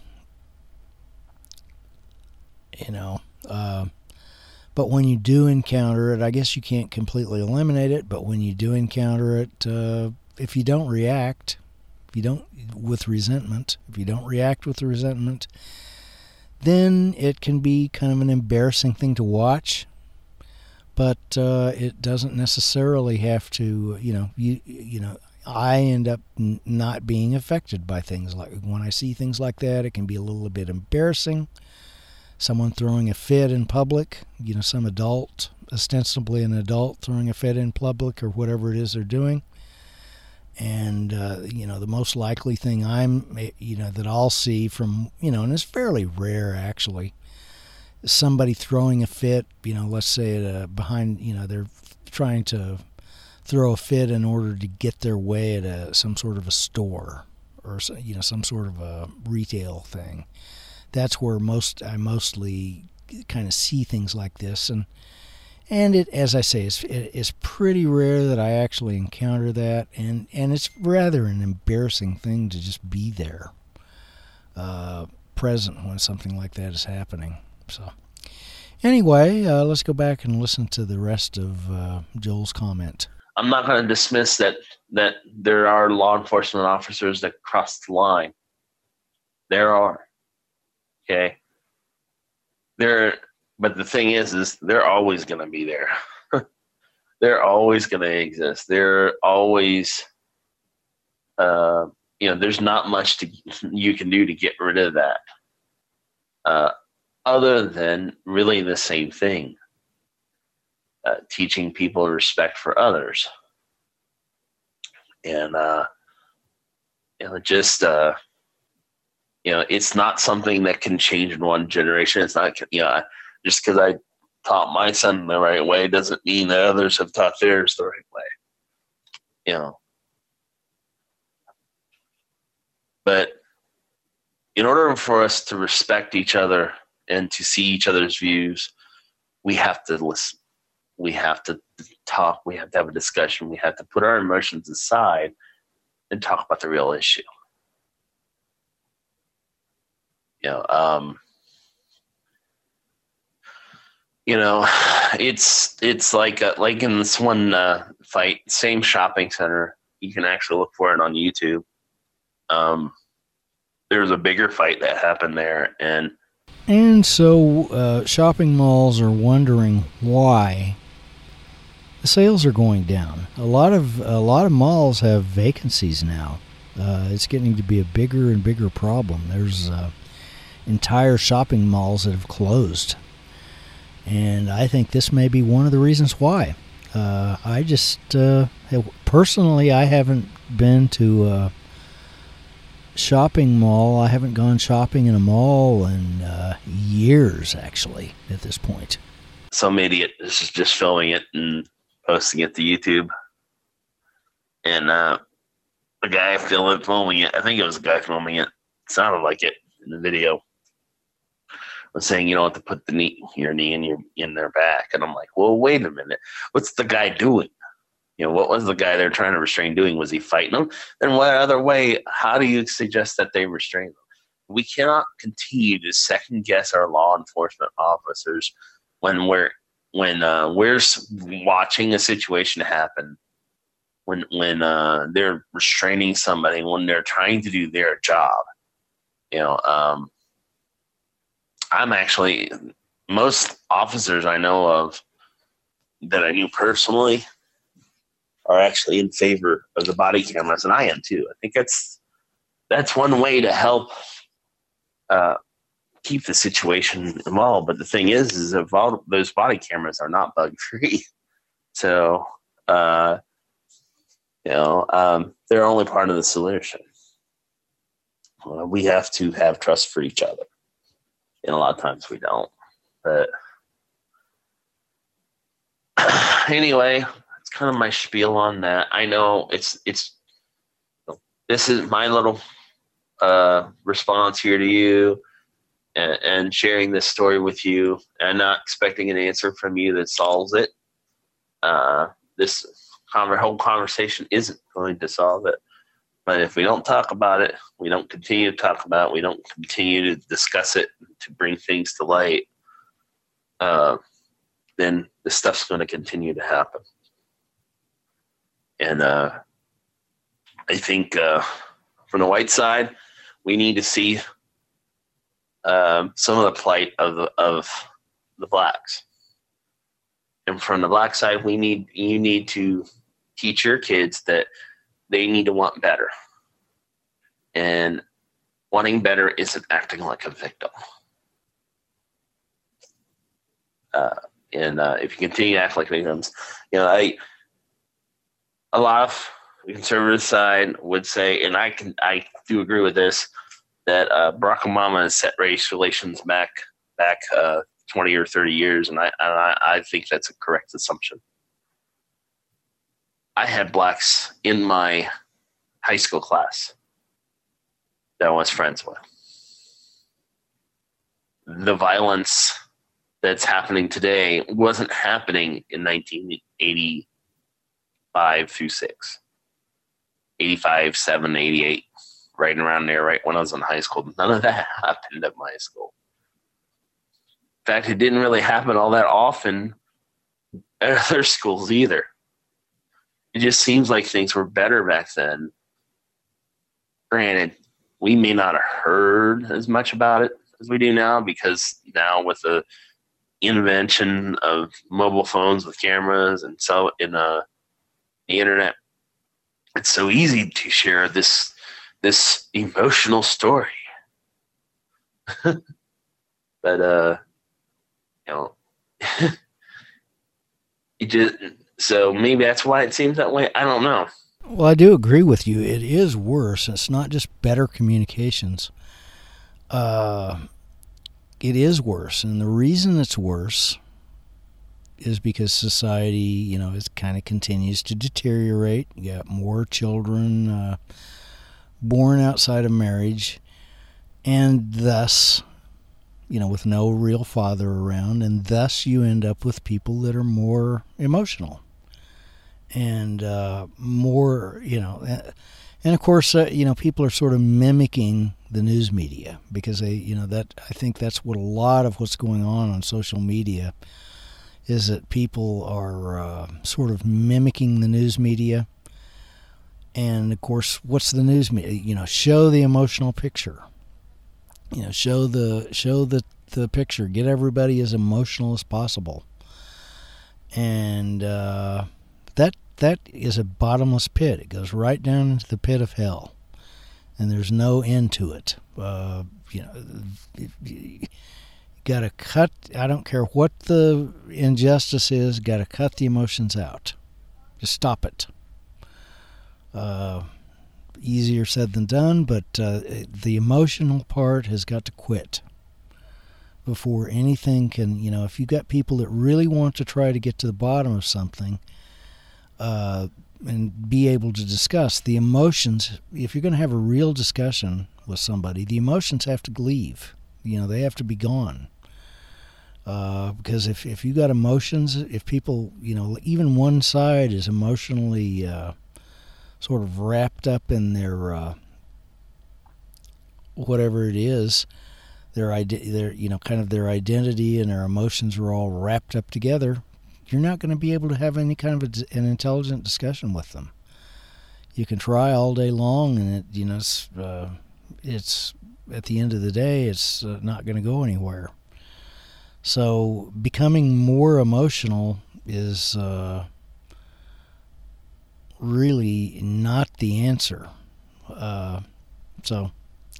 you know, uh, but when you do encounter it, I guess you can't completely eliminate it, but when you do encounter it, uh, if you don't react, if you don't, with resentment, if you don't react with the resentment, then it can be kind of an embarrassing thing to watch, but uh, it doesn't necessarily have to, you know, you you know, I end up n- not being affected by things like, when I see things like that, it can be a little bit embarrassing. Someone throwing a fit in public, you know, some adult, ostensibly an adult, throwing a fit in public or whatever it is they're doing. And, uh, you know, the most likely thing I'm, you know, that I'll see from, you know, and it's fairly rare actually, somebody throwing a fit, you know, let's say at a, behind, you know, they're trying to throw a fit in order to get their way at a, some sort of a store or, you know, some sort of a retail thing. That's where most, I mostly kind of see things like this. And, And it, as I say, it's, it's pretty rare that I actually encounter that, and, and it's rather an embarrassing thing to just be there, uh, present when something like that is happening. So, anyway, uh, let's go back and listen to the rest of uh, Joel's comment. I'm not going to dismiss that that there are law enforcement officers that cross the line. There are, okay. There. But the thing is, is they're always going to be there. They're always going to exist. They're always, uh, you know, there's not much to you can do to get rid of that, uh, other than really the same thing, uh, teaching people respect for others, and uh, you know, just uh, you know, it's not something that can change in one generation. It's not, you know. Just because I taught my son the right way doesn't mean that others have taught theirs the right way. You know. But in order for us to respect each other and to see each other's views, we have to listen. We have to talk. We have to have a discussion. We have to put our emotions aside and talk about the real issue. You know, um, You know, it's it's like a, like in this one uh, fight, same shopping center. You can actually look for it on YouTube. Um, there was a bigger fight that happened there, and and so uh, shopping malls are wondering why the sales are going down. A lot of a lot of malls have vacancies now. Uh, it's getting to be a bigger and bigger problem. There's uh, entire shopping malls that have closed. And I think this may be one of the reasons why. Uh, I just, uh, personally, I haven't been to a shopping mall. I haven't gone shopping in a mall in uh, years, actually, at this point. Some idiot is just filming it and posting it to YouTube. And uh, the guy filming it, I think it was the guy filming it, sounded like it in the video, was saying you don't have to put the knee, your knee in your in their back. And I'm like, well, wait a minute. What's the guy doing? You know, what was the guy they're trying to restrain doing? Was he fighting them? Then what other way, how do you suggest that they restrain them? We cannot continue to second guess our law enforcement officers when we're when uh, we're watching a situation happen, when when uh, they're restraining somebody, when they're trying to do their job. You know, um, I'm actually, most officers I know of that I knew personally are actually in favor of the body cameras, and I am too. I think that's that's one way to help uh, keep the situation involved. But the thing is, is if all those body cameras are not bug free, so uh, you know um, they're only part of the solution. Uh, we have to have trust for each other, and a lot of times we don't. But anyway, it's kind of my spiel on that. I know it's it's this is my little uh, response here to you, and, and sharing this story with you. I'm not expecting an answer from you that solves it. Uh, this conver- whole conversation isn't going to solve it. But if we don't talk about it, we don't continue to talk about it, we don't continue to discuss it to bring things to light, uh, then this stuff's going to continue to happen. And uh, I think uh, from the white side, we need to see um, some of the plight of the, of the blacks. And from the black side, we need you need to teach your kids that they need to want better. And wanting better isn't acting like a victim. Uh, and uh, if you continue to act like victims, you know, I, a lot of the conservative side would say, and I can, I do agree with this, that uh, Barack Obama has set race relations back, back uh, twenty or thirty years, and I, and I, I think that's a correct assumption. I had blacks in my high school class that I was friends with. The violence that's happening today wasn't happening in nineteen eighty-five through six. eighty-five, seven, eighty-eight, right around there, right when I was in high school. None of that happened at my school. In fact, it didn't really happen all that often at other schools either. It just seems like things were better back then. Granted, we may not have heard as much about it as we do now, because now with the invention of mobile phones with cameras and so in uh, the internet, it's so easy to share this this emotional story. But uh, you know, it just. So maybe that's why it seems that way. I don't know. Well, I do agree with you. It is worse. It's not just better communications. Uh, it is worse. And the reason it's worse is because society, you know, it kind of continues to deteriorate. You got more children uh, born outside of marriage, and thus, you know, with no real father around, and thus you end up with people that are more emotional. And uh, more, you know, and of course, uh, you know, people are sort of mimicking the news media, because they, you know, that I think that's what a lot of what's going on on social media is, that people are uh, sort of mimicking the news media. And of course, what's the news media? You know, show the emotional picture. You know, show the show the the picture. Get everybody as emotional as possible. And uh, that that is a bottomless pit. It goes right down into the pit of hell, and there's no end to it. Uh, you know, it, it got to cut, I don't care what the injustice is, got to cut the emotions out. Just stop it. Uh, easier said than done, but uh, the emotional part has got to quit before anything can, you know, if you've got people that really want to try to get to the bottom of something uh, and be able to discuss the emotions, if you're going to have a real discussion with somebody, the emotions have to leave. You know, they have to be gone. Uh, because if, if you got emotions, if people, you know, even one side is emotionally uh, sort of wrapped up in their uh, whatever it is, their ide- their you know kind of their identity and their emotions are all wrapped up together, you're not going to be able to have any kind of a, an intelligent discussion with them. You can try all day long, and it you know it's, uh, it's at the end of the day, it's uh, not going to go anywhere. So becoming more emotional is uh, really not the answer. Uh, so,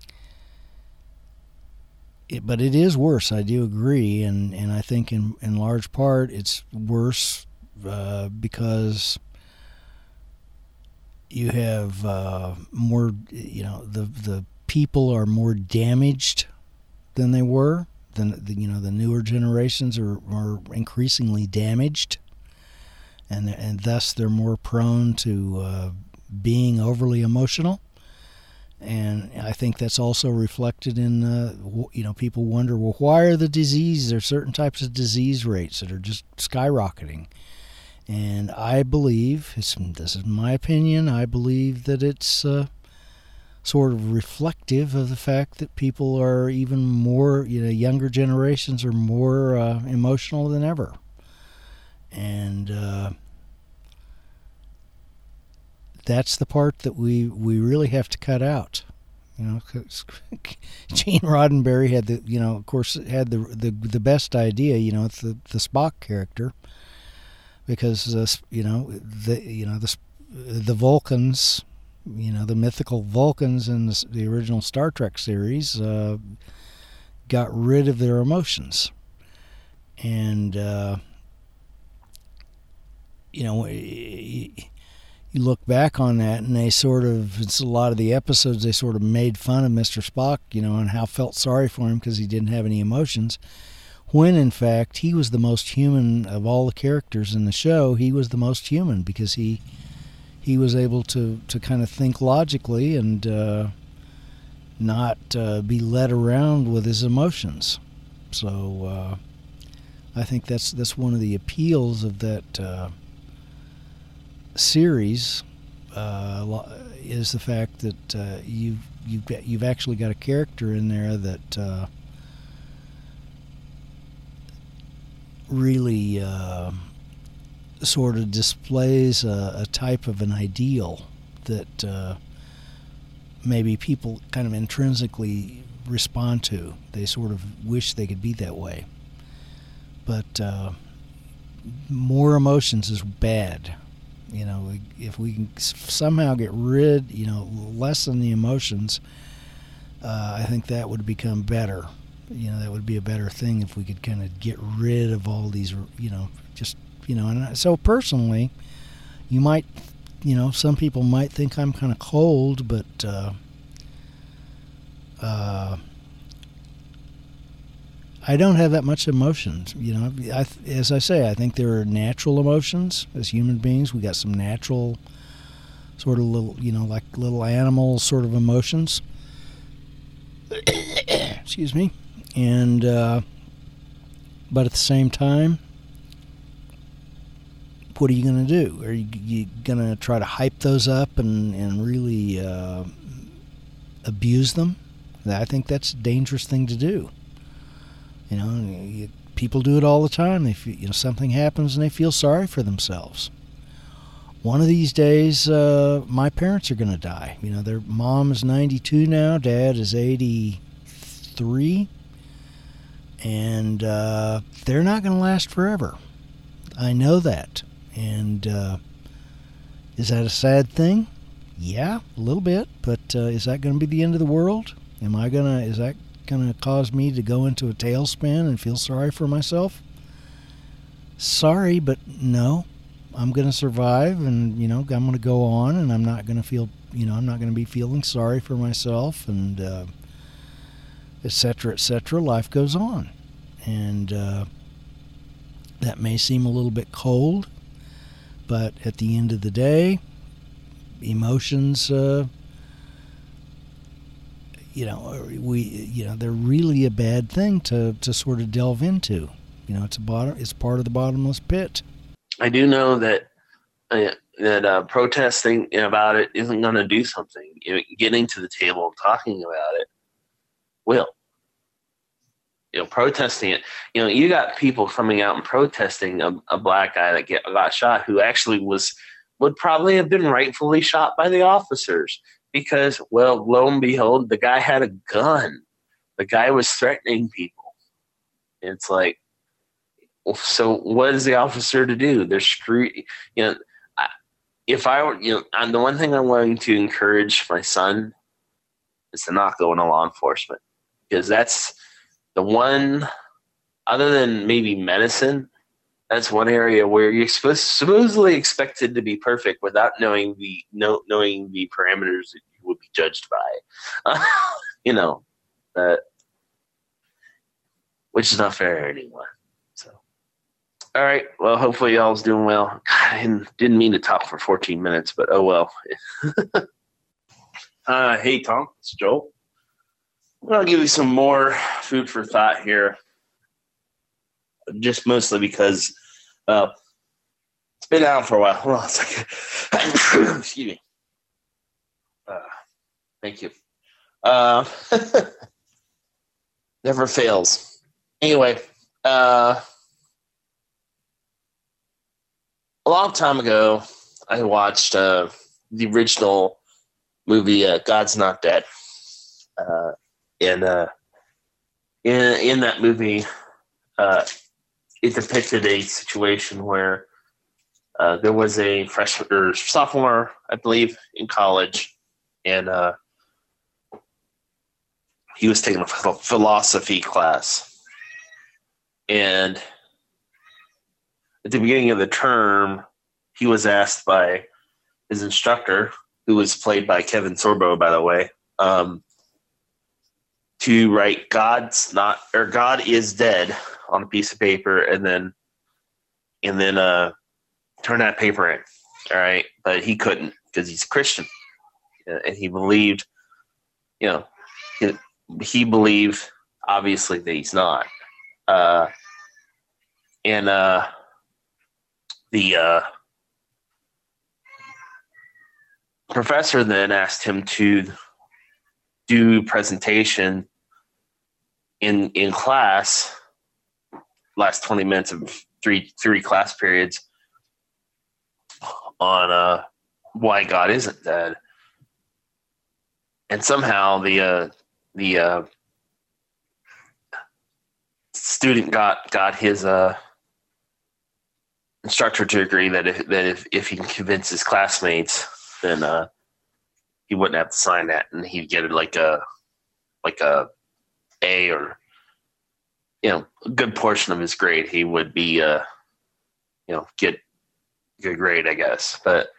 it, but it is worse. I do agree, and, and I think in in large part it's worse uh, because you have uh, more. You know, the the people are more damaged than they were. The, the, you know, the newer generations are, are increasingly damaged, and and thus they're more prone to uh, being overly emotional. And I think that's also reflected in, uh, you know, people wonder, well, why are the diseases, there are certain types of disease rates that are just skyrocketing. And I believe, it's, this is my opinion, I believe that it's uh, sort of reflective of the fact that people are even more, you know, younger generations are more uh, emotional than ever. And uh, that's the part that we, we really have to cut out. You know, 'cause Gene Roddenberry had the, you know, of course, had the the, the best idea. You know, it's the the Spock character, because uh, you know the you know the the Vulcans. You know, the mythical Vulcans in the, the original Star Trek series uh, got rid of their emotions. And, uh, you know, you, you look back on that, and they sort of, it's a lot of the episodes, they sort of made fun of Mister Spock, you know, and how felt sorry for him because he didn't have any emotions. When, in fact, he was the most human of all the characters in the show. He was the most human because he... he was able to, to kind of think logically and uh, not uh, be led around with his emotions. So uh, I think that's that's one of the appeals of that uh, series uh, is the fact that uh, you've you've got, you've actually got a character in there that uh, really. Uh, sort of displays a, a type of an ideal that uh, maybe people kind of intrinsically respond to. They sort of wish they could be that way. But uh, more emotions is bad. You know, if we can somehow get rid, you know, lessen the emotions, uh, I think that would become better. You know, that would be a better thing if we could kind of get rid of all these, you know, just You know, and so personally, you might, you know, some people might think I'm kind of cold, but uh, uh, I don't have that much emotions. You know, I, as I say, I think there are natural emotions as human beings. We got some natural sort of little, you know, like little animal sort of emotions. Excuse me. And, uh, but at the same time, what are you going to do? Are you, you going to try to hype those up and, and really uh, abuse them? I think that's a dangerous thing to do. You know, you, people do it all the time. They feel, you know, something happens and they feel sorry for themselves. One of these days, uh, my parents are going to die. You know, their mom is ninety-two now, dad is eighty-three, and uh, they're not going to last forever. I know that. And uh, is that a sad thing? Yeah, a little bit. But uh, is that going to be the end of the world? Am I gonna? Is that going to cause me to go into a tailspin and feel sorry for myself? Sorry, but no. I'm going to survive, and, you know, I'm going to go on, and I'm not going to feel, you know, I'm not going to be feeling sorry for myself, and uh, et cetera, et cetera. Life goes on. And uh, that may seem a little bit cold, but at the end of the day, emotions, uh, you know, we, you know, they're really a bad thing to, to sort of delve into. You know, it's a bottom, it's part of the bottomless pit. I do know that uh, that uh, protesting about it isn't going to do something. You know, getting to the table and talking about it will. You know, protesting it. You know, you got people coming out and protesting a, a black guy that get, got shot, who actually was would probably have been rightfully shot by the officers because, well, lo and behold, the guy had a gun. The guy was threatening people. It's like, so what is the officer to do? They're screwed. You know, I, if I were, you know, and the one thing I'm willing to encourage my son is to not go into law enforcement, because that's the one, other than maybe medicine, that's one area where you're supposed, supposedly expected to be perfect without knowing the know, knowing the parameters that you would be judged by. Uh, you know, uh, which is not fair to anyone. All right. Well, hopefully y'all's doing well. God, I didn't, didn't mean to talk for fourteen minutes, but oh well. uh, hey, Tom. It's Joel. I'll give you some more food for thought here. Just mostly because uh, it's been out for a while. Hold on a second. Excuse me. Uh, thank you. Uh, never fails. Anyway, uh, a long time ago, I watched uh, the original movie uh, God's Not Dead. Uh, and uh, in, in that movie, uh, it depicted a situation where uh, there was a freshman or sophomore, I believe, in college, and uh, he was taking a philosophy class. And at the beginning of the term, he was asked by his instructor, who was played by Kevin Sorbo, by the way, um, to write "God's not" or "God is dead" on a piece of paper, and then and then uh, turn that paper in. All right, but he couldn't because he's a Christian, and he believed, you know, he, he believed obviously that he's not, uh, and uh, the uh, professor then asked him to do presentation in in class, last twenty minutes of three three class periods, on uh, why God isn't dead. And somehow the uh, the uh, student got got his uh, instructor to agree that if that if, if he can convince his classmates, then uh, he wouldn't have to sign that, and he'd get like a like a A or, you know, a good portion of his grade. He would be uh, you know, get a good grade, I guess. But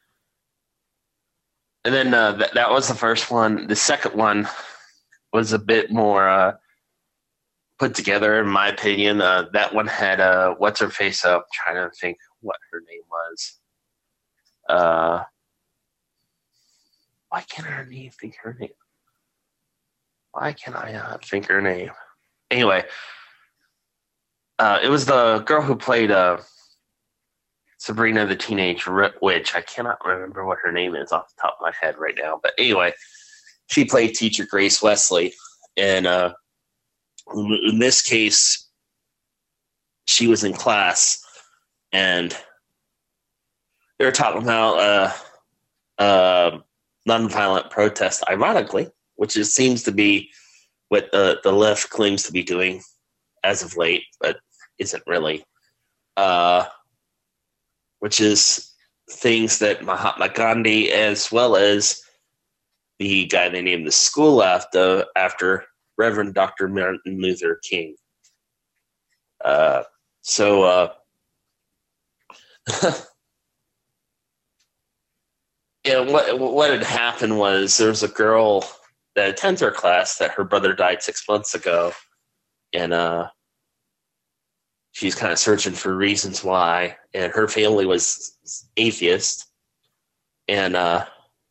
and then uh, that that was the first one. The second one was a bit more uh, put together, in my opinion. Uh, that one had uh, what's her face up. I'm trying to think what her name was. Uh. Why can't I name think her name? Why can I not think her name? Anyway, uh, it was the girl who played uh, Sabrina the Teenage Witch. I cannot remember what her name is off the top of my head right now. But anyway, she played teacher Grace Wesley. And uh, in this case, she was in class. And they were talking about... Uh, uh, nonviolent protest, ironically, which is, seems to be what the, the left claims to be doing as of late, but isn't really, uh, which is things that Mahatma Gandhi, as well as the guy they named the school after, after Reverend Doctor Martin Luther King. Uh, so, uh, yeah, what what had happened was there was a girl that attends our class that her brother died six months ago, and uh, she's kind of searching for reasons why. And her family was atheist, and uh,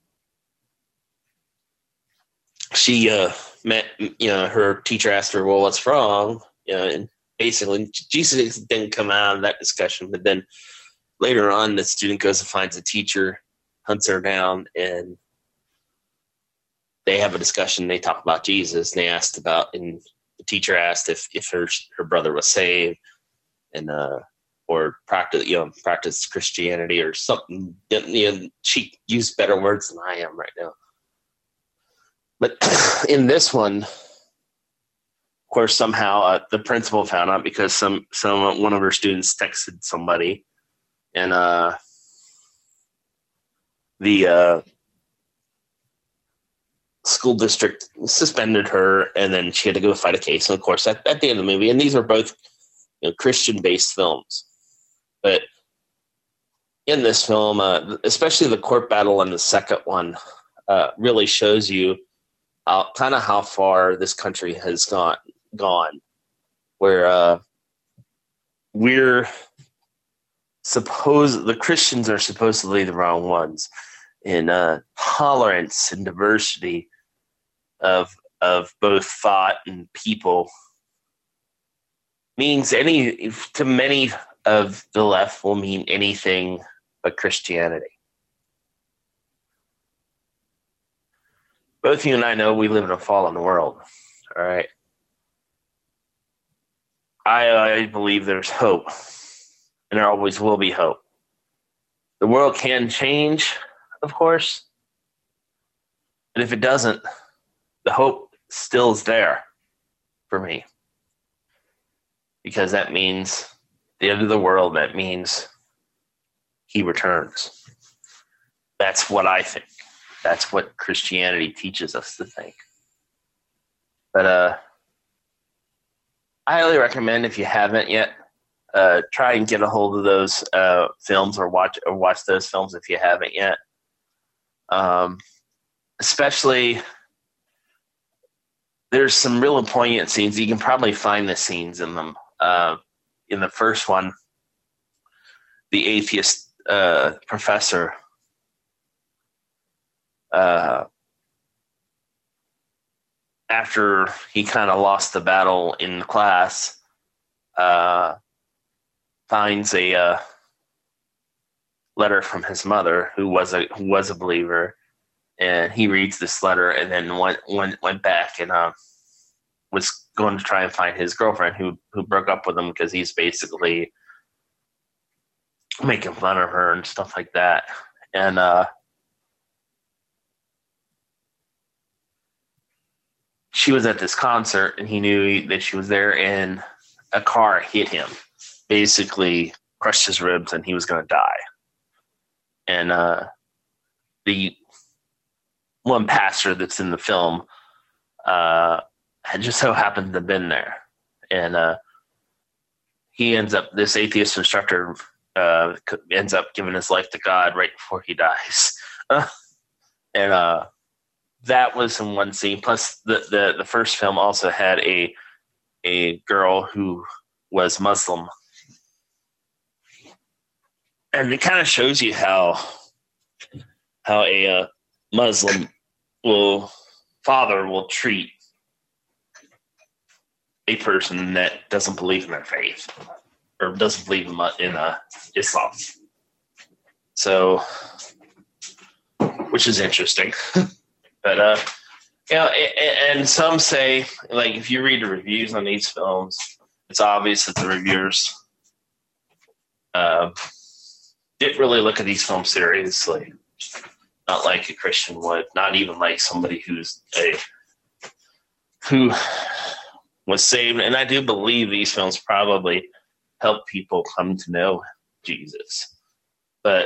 she uh, met, you know, her teacher asked her, "Well, what's wrong?" You know, and basically, Jesus didn't come out of that discussion. But then later on, the student goes and finds a teacher, hunts her down, and they have a discussion. They talk about Jesus, and they asked about, and the teacher asked if, if her her brother was saved, and uh, or practice, you know, practiced Christianity or something. You know, she used better words than I am right now. But in this one, of course, somehow uh, the principal found out because some some one of her students texted somebody, and uh, the uh, school district suspended her, and then she had to go fight a case. And of course, at, at the end of the movie, and these are both, you know, Christian-based films, but in this film, uh, especially the court battle in the second one, uh, really shows you uh, kind of how far this country has gone. Gone, where uh, we're supposed the Christians are supposedly the wrong ones in uh, tolerance and diversity of of both thought and people means any to many of the left will mean anything but Christianity. Both you and I know we live in a fallen world, all right? I, I believe there's hope, and there always will be hope. The world can change, of course, and if it doesn't, the hope still is there for me, because that means the end of the world. That means he returns. That's what I think. That's what Christianity teaches us to think. But uh. I highly recommend, if you haven't yet, uh, try and get a hold of those uh, films or watch or watch those films if you haven't yet. Um, especially, there's some real poignant scenes. You can probably find the scenes in them. Uh, in the first one, the atheist uh, professor uh, after he kind of lost the battle in the class, uh, finds a uh, letter from his mother, who was a who was a believer, and he reads this letter, and then went went went back and uh, was going to try and find his girlfriend, who who broke up with him because he's basically making fun of her and stuff like that, and uh, she was at this concert, and he knew that she was there, and a car hit him, basically crushed his ribs, and he was going to die. And uh, the one pastor that's in the film uh, had just so happened to have been there. And uh, he ends up, this atheist instructor uh, ends up giving his life to God right before he dies. and uh, that was in one scene. Plus, the, the, the first film also had a a girl who was Muslim. And it kind of shows you how how a uh, Muslim will father will treat a person that doesn't believe in their faith or doesn't believe in, in uh, Islam. So, which is interesting. But, uh, you know, and some say, like, if you read the reviews on these films, it's obvious that the reviewers uh, didn't really look at these films seriously. Not like a Christian would, not even like somebody who's a who was saved. And I do believe these films probably help people come to know Jesus. But,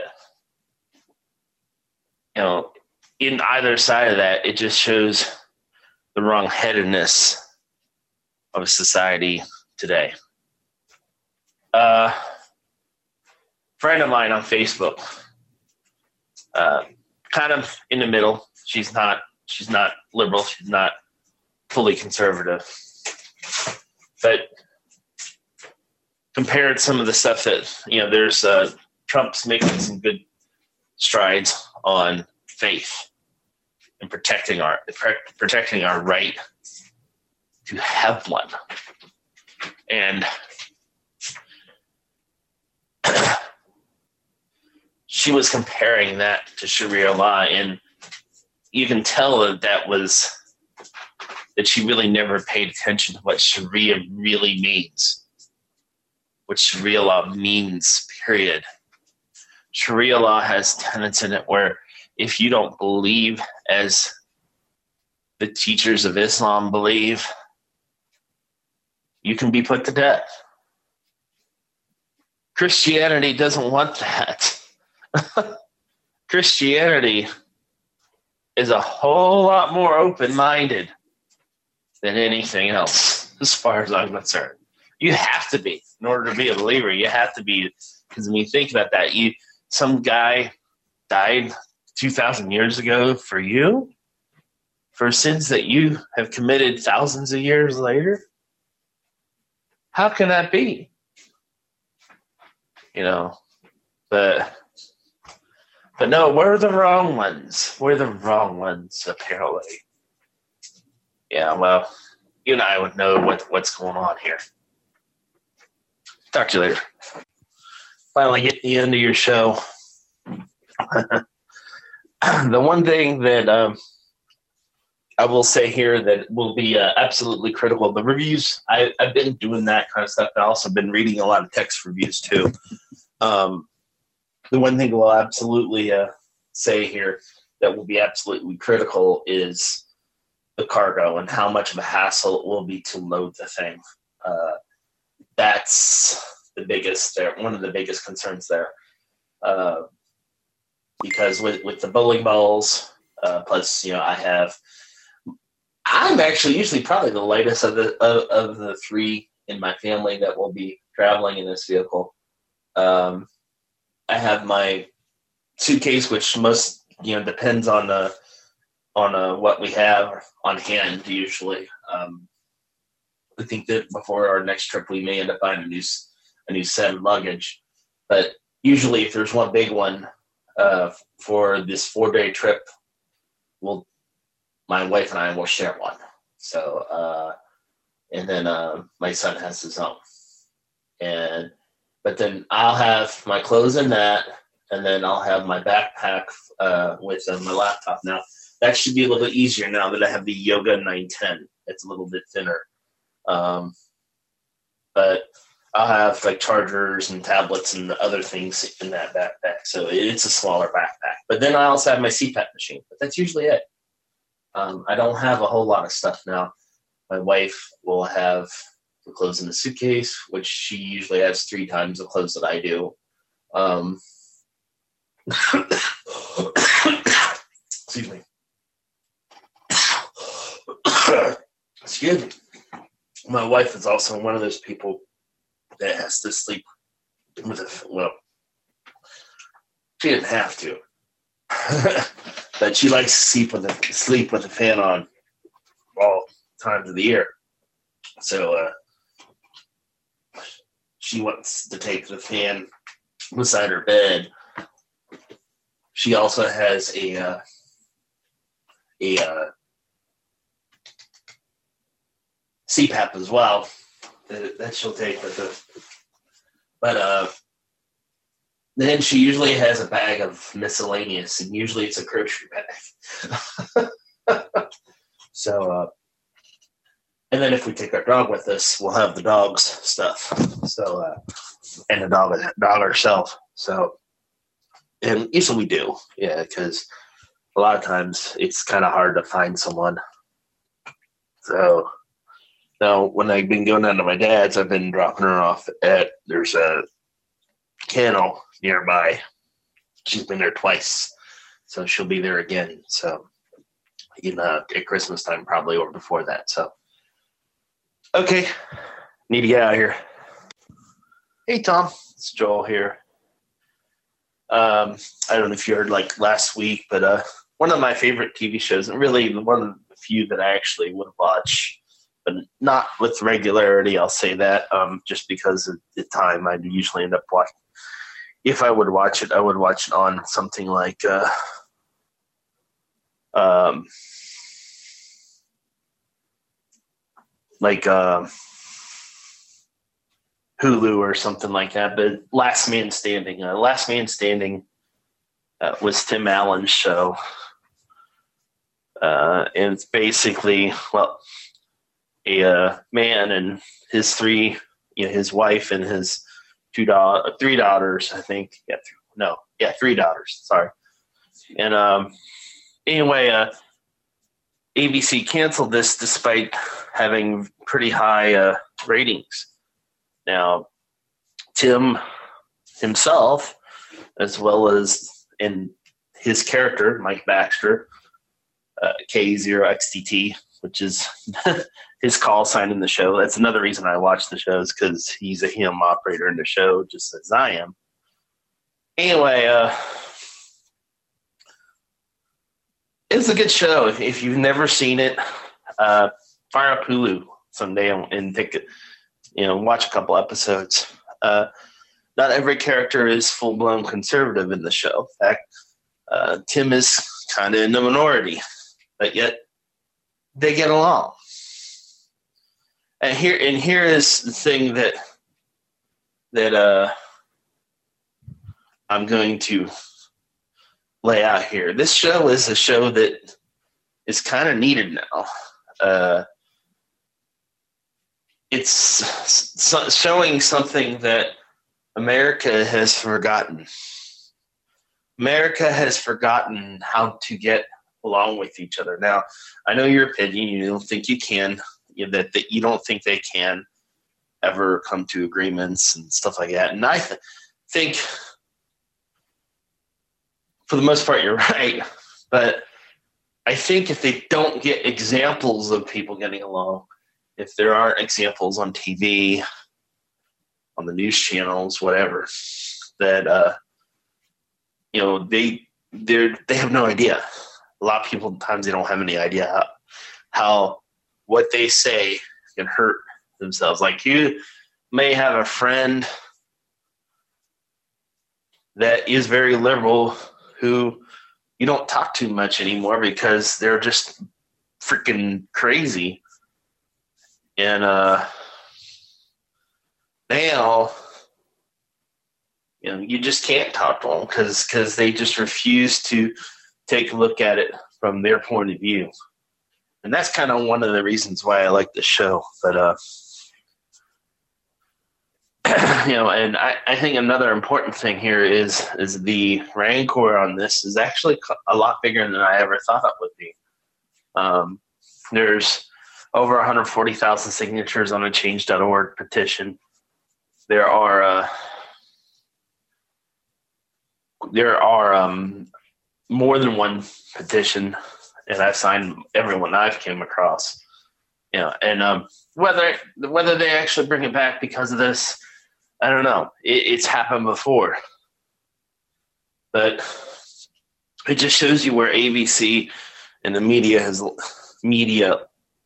you know, in either side of that, it just shows the wrong-headedness of society today. Uh, friend of mine on Facebook, uh, kind of in the middle. She's not. She's not liberal. She's not fully conservative. But compared some of the stuff that, you know, there's uh, Trump's making some good strides on faith and protecting our protecting our right to have one. And she was comparing that to Sharia law, and you can tell that that was that she really never paid attention to what Sharia really means, what Sharia law means, period. Sharia law has tenets in it where if you don't believe as the teachers of Islam believe, you can be put to death. Christianity doesn't want that. Christianity is a whole lot more open-minded than anything else, as far as I'm concerned. You have to be. In order to be a believer, you have to be. Because when you think about that, you some guy died two thousand years ago for you, for sins that you have committed thousands of years later. How can that be? You know, but but no, we're the wrong ones. We're the wrong ones, apparently. Yeah, well, you and I would know what, what's going on here. Talk to you later. Finally get the end of your show. The one thing that um, I will say here that will be uh, absolutely critical, the reviews, I, I've been doing that kind of stuff. I've also been reading a lot of text reviews too. Um, the one thing we'll absolutely uh, say here that will be absolutely critical is the cargo and how much of a hassle it will be to load the thing. Uh, that's the biggest there, one of the biggest concerns there. Uh, because with, with the bowling balls, uh, plus, you know, I have, I'm actually usually probably the lightest of the, of, of the three in my family that will be traveling in this vehicle. Um, I have my suitcase, which most, you know, depends on the, on uh, what we have on hand usually. Um, I think that before our next trip, we may end up buying a new, a new set of luggage. But usually if there's one big one uh, for this four-day trip, we'll, my wife and I will share one. So, uh, and then uh, my son has his own. And, but then I'll have my clothes in that, and then I'll have my backpack uh, with uh, my laptop. Now, that should be a little bit easier now that I have the Yoga nine ten. It's a little bit thinner. Um, but I'll have like chargers and tablets and other things in that backpack. So it's a smaller backpack. But then I also have my C PAP machine. But that's usually it. Um, I don't have a whole lot of stuff now. My wife will have the clothes in the suitcase, which she usually has three times the clothes that I do. Um, excuse me. Excuse me. My wife is also one of those people that has to sleep with a, well, she didn't have to, but she likes to sleep with a, sleep with a fan on all times of the year. So uh, she wants to take the fan beside her bed. She also has a uh, a uh, C PAP as well that, that she'll take with her. But uh, then she usually has a bag of miscellaneous, and usually it's a grocery bag. So, uh, and then if we take our dog with us, we'll have the dog's stuff. So, uh, and the dog, dog herself. So, and usually we do, yeah, because a lot of times it's kind of hard to find someone. So, now when I've been going down to my dad's, I've been dropping her off at, there's a kennel nearby. She's been there twice, so she'll be there again. So, you know, at Christmas time probably or before that. So, Okay. Need to get out of here. Hey, Tom. It's Joel here. Um, I don't know if you heard like last week, but uh, one of my favorite T V shows, and really one of the few that I actually would watch, but not with regularity, I'll say that, um, just because of the time I'd usually end up watching. If I would watch it, I would watch it on something like uh, um, like uh, Hulu or something like that. But Last Man Standing, uh, Last Man Standing uh, was Tim Allen's show, uh, and it's basically well, a uh, man and his three, you know, his wife and his two da- three daughters, I think. Yeah, th- no, yeah, three daughters. Sorry. And um, anyway, uh, A B C canceled this despite having pretty high uh, ratings. Now, Tim himself, as well as in his character, Mike Baxter, uh, K zero X T T, which is his call sign in the show. That's another reason I watch the show, is because he's a him operator in the show, just as I am. Anyway, uh, it's a good show. If, if you've never seen it, uh, fire up Hulu someday and, and take it, you know, watch a couple episodes. Uh, not every character is full-blown conservative in the show. In fact, uh, Tim is kind of in the minority, but yet they get along. And here, and here is the thing that that uh, I'm going to lay out here. This show is a show that is kind of needed now. Uh, it's so- showing something that America has forgotten. America has forgotten how to get along with each other. Now, I know your opinion. You don't think you can. You know, that, that you don't think they can ever come to agreements and stuff like that. And I th- think, for the most part, you're right. But I think if they don't get examples of people getting along, if there aren't examples on T V, on the news channels, whatever, that uh, you know they they they have no idea. A lot of people times they don't have any idea how, how what they say can hurt themselves. Like, you may have a friend that is very liberal who you don't talk to much anymore because they're just freaking crazy. And uh, now, you know, you just can't talk to them because because they just refuse to take a look at it from their point of view. And that's kind of one of the reasons why I like the show. But, uh, you know, and I, I think another important thing here is is the rancor on this is actually a lot bigger than I ever thought it would be. Um, there's over one hundred forty thousand signatures on a change dot org petition. There are uh, there are um, more than one petition, and I've signed every one I've came across. You know, and um, whether whether they actually bring it back because of this, I don't know. It, it's happened before, but it just shows you where A B C and the media has media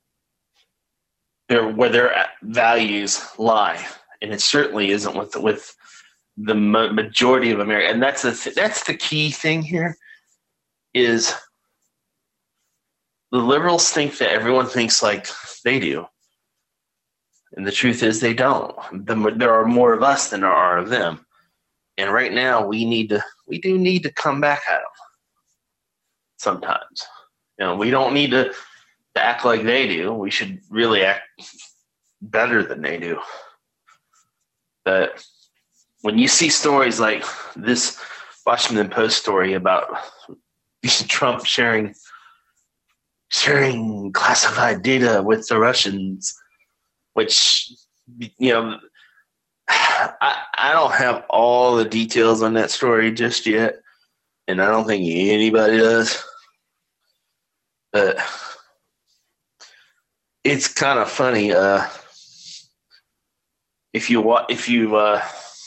where their values lie, and it certainly isn't with with the majority of America. And that's the th- that's the key thing here is the liberals think that everyone thinks like they do, and the truth is they don't. The, there are more of us than there are of them, and right now we need to we do need to come back at them. Sometimes, you know, we don't need to. To act like they do. We should really act better than they do. But when you see stories like this Washington Post story about Trump sharing sharing classified data with the Russians, which, you know, I, I don't have all the details on that story just yet, and I don't think anybody does. But it's kind of funny. Uh, if you wa- if you uh,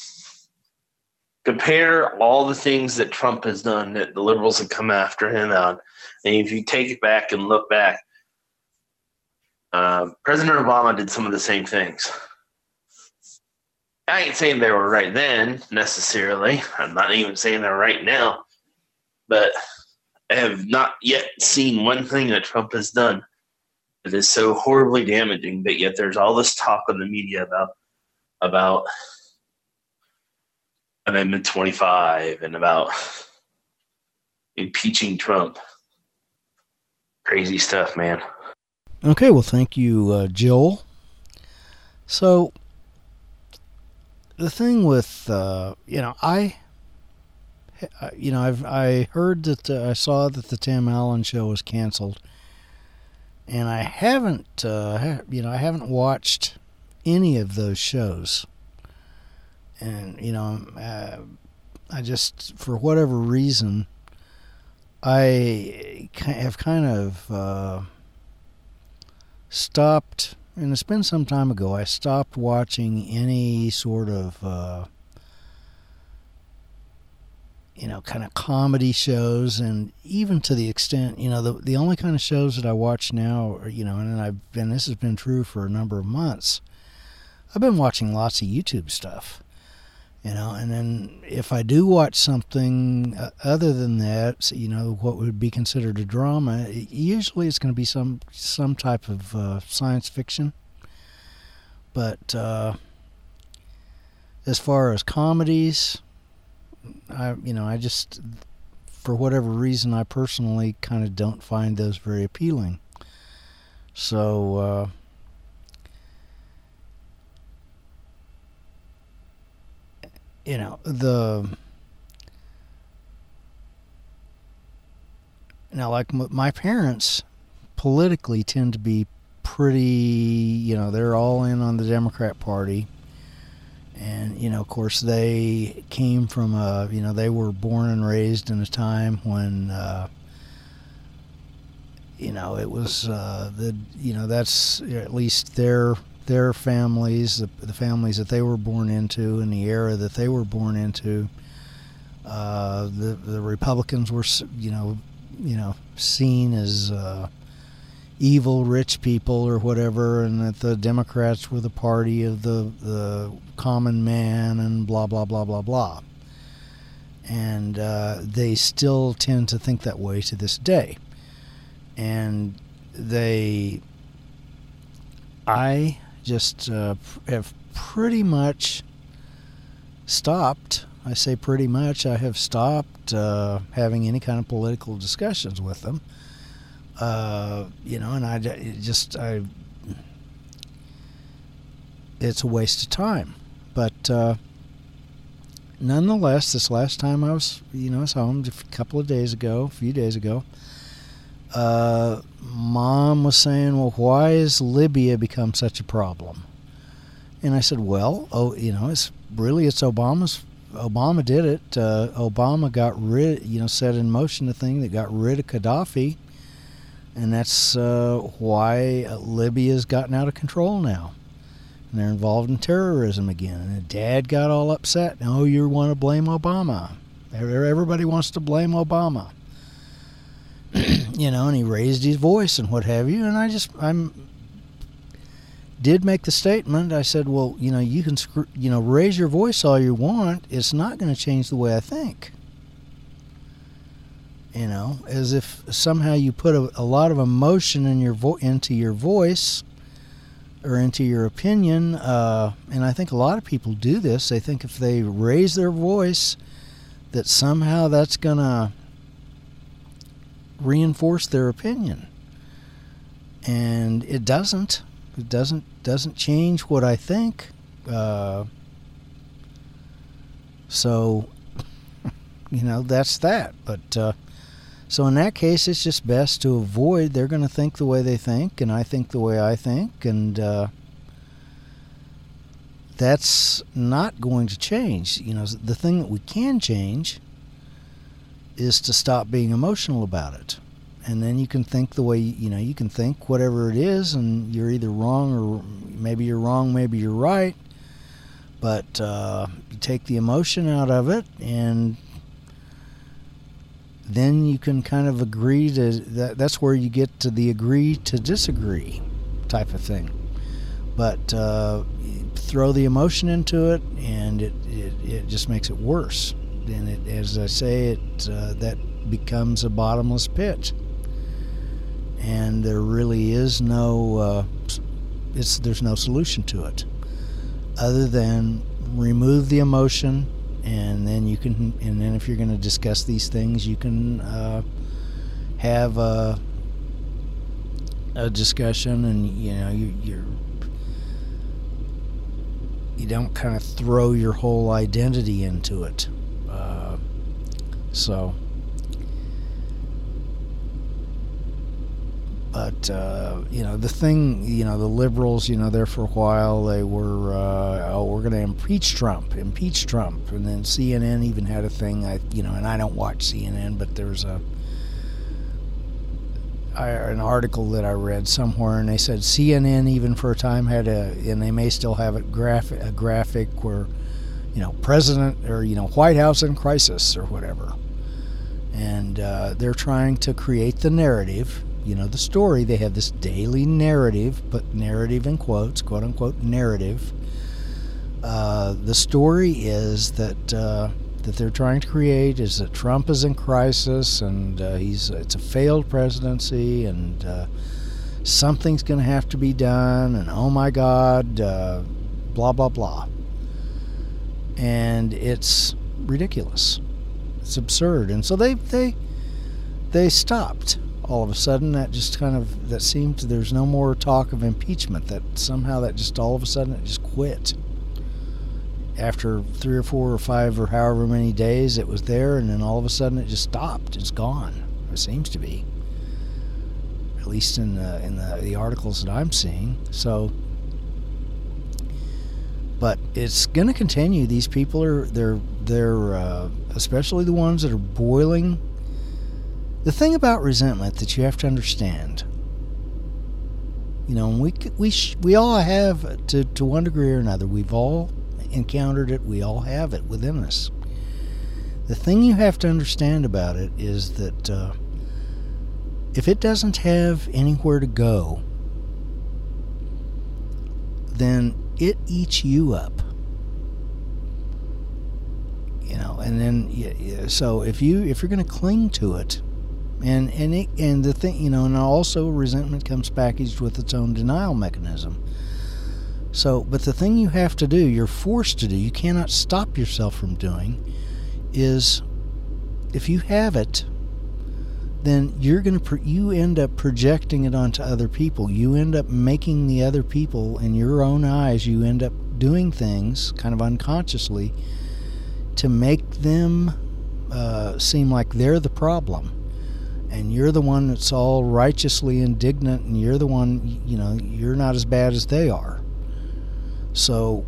compare all the things that Trump has done that the liberals have come after him on, and if you take it back and look back, uh, President Obama did some of the same things. I ain't saying they were right then necessarily. I'm not even saying they're right now, but I have not yet seen one thing that Trump has done that is so horribly damaging, but yet there's all this talk on the media about about Amendment twenty-five and about impeaching Trump. Crazy stuff, man. Okay, well, thank you, uh, Joel. So, the thing with, uh, you know, I, you know, I've I heard that, uh, I saw that the Tim Allen show was canceled, and I haven't, uh, ha- you know, I haven't watched any of those shows. And, you know, uh, I just, for whatever reason, I have kind of uh, stopped, and it's been some time ago, I stopped watching any sort of, uh, you know, kind of comedy shows, and even to the extent, you know, the the only kind of shows that I watch now, are, you know, and I've been, this has been true for a number of months, I've been watching lots of YouTube stuff. You know, and then if I do watch something uh, other than that, you know, what would be considered a drama, usually it's going to be some some type of uh, science fiction. But uh, as far as comedies, I you know, I just, for whatever reason, I personally kind of don't find those very appealing. So. Uh, You know, the, now, like my parents politically tend to be pretty, you know, they're all in on the Democrat Party. And, you know, of course, they came from a, you know, they were born and raised in a time when, uh, you know, it was, uh, the, you know, that's at least their, their families, the, the families that they were born into, and the era that they were born into, uh, the the Republicans were, you know, you know, seen as uh, evil rich people or whatever, and that the Democrats were the party of the the common man, and blah blah blah blah blah. And uh, they still tend to think that way to this day, and they, I. just uh, have pretty much stopped. I say pretty much. I have stopped uh, having any kind of political discussions with them. Uh, you know, and I it just I. It's a waste of time, but uh, nonetheless, this last time I was, you know, I was home a couple of days ago, a few days ago. Uh, Mom was saying, well, why has Libya become such a problem? And I said, well, oh, you know, it's really, it's Obama's, Obama did it. Uh, Obama got rid, you know, set in motion the thing that got rid of Gaddafi. And that's uh, why Libya's gotten out of control now. And they're involved in terrorism again. And Dad got all upset. No, you want to blame Obama. Everybody wants to blame Obama. You know, and he raised his voice and what have you, and I just, I'm, did make the statement. I said, well, you know, you can, you know, raise your voice all you want. It's not going to change the way I think. You know, as if somehow you put a, a lot of emotion in your vo- into your voice or into your opinion, uh, and I think a lot of people do this. They think if they raise their voice, that somehow that's going to reinforce their opinion, and it doesn't. It doesn't doesn't change what I think. Uh, so, you know, that's that. But uh, so in that case, it's just best to avoid. They're going to think the way they think, and I think the way I think, and uh, that's not going to change. You know, the thing that we can change is to stop being emotional about it. And then you can think the way, you know, you can think whatever it is, and you're either wrong or maybe you're wrong, maybe you're right. But uh, you take the emotion out of it, and then you can kind of agree to that. That's where you get to the agree to disagree type of thing. But uh, throw the emotion into it, and it, it, it just makes it worse. And it, as I say, it uh, that becomes a bottomless pit. And there really is no uh, it's there's no solution to it other than remove the emotion, and then you can and then if you're going to discuss these things, you can uh, have a, a discussion, and you know you, you're you don't kind of throw your whole identity into it. Uh, so But, uh, you know, the thing, you know, the liberals, you know, there for a while, they were, uh, oh, we're going to impeach Trump, impeach Trump. And then C N N even had a thing, I, you know, and I don't watch C N N, but there's a, I, an article that I read somewhere, and they said C N N even for a time had a, and they may still have it, graphic, a graphic where, you know, president, or, you know, White House in crisis or whatever. And uh, they're trying to create the narrative. You know, the story, they have this daily narrative, but narrative in quotes, quote unquote narrative. Uh, the story is that uh, that they're trying to create is that Trump is in crisis, and uh, he's it's a failed presidency, and uh, something's going to have to be done, and oh my God, uh, blah blah blah. And it's ridiculous. It's absurd, and so they they they stopped. All of a sudden, that just kind of, that seemed to, there's no more talk of impeachment. That somehow that just all of a sudden it just quit. After three or four or five or however many days it was there, and then all of a sudden it just stopped. It's gone. It seems to be. At least in the, in the, the articles that I'm seeing. So, but it's going to continue. These people are, they're, they're, uh, especially the ones that are boiling. The thing about resentment that you have to understand, you know, we we sh- we all have, to, to one degree or another, we've all encountered it, we all have it within us. The thing you have to understand about it is that uh, if it doesn't have anywhere to go, then it eats you up. You know, and then, yeah, yeah, so if you if you're going to cling to it, And and it, and the thing, you know, and also resentment comes packaged with its own denial mechanism. So, but the thing you have to do, you're forced to do, you cannot stop yourself from doing, is if you have it, then you're going to, pro- you end up projecting it onto other people. You end up making the other people, in your own eyes, you end up doing things kind of unconsciously to make them uh, seem like they're the problem. And you're the one that's all righteously indignant, and you're the one, you know, you're not as bad as they are. So,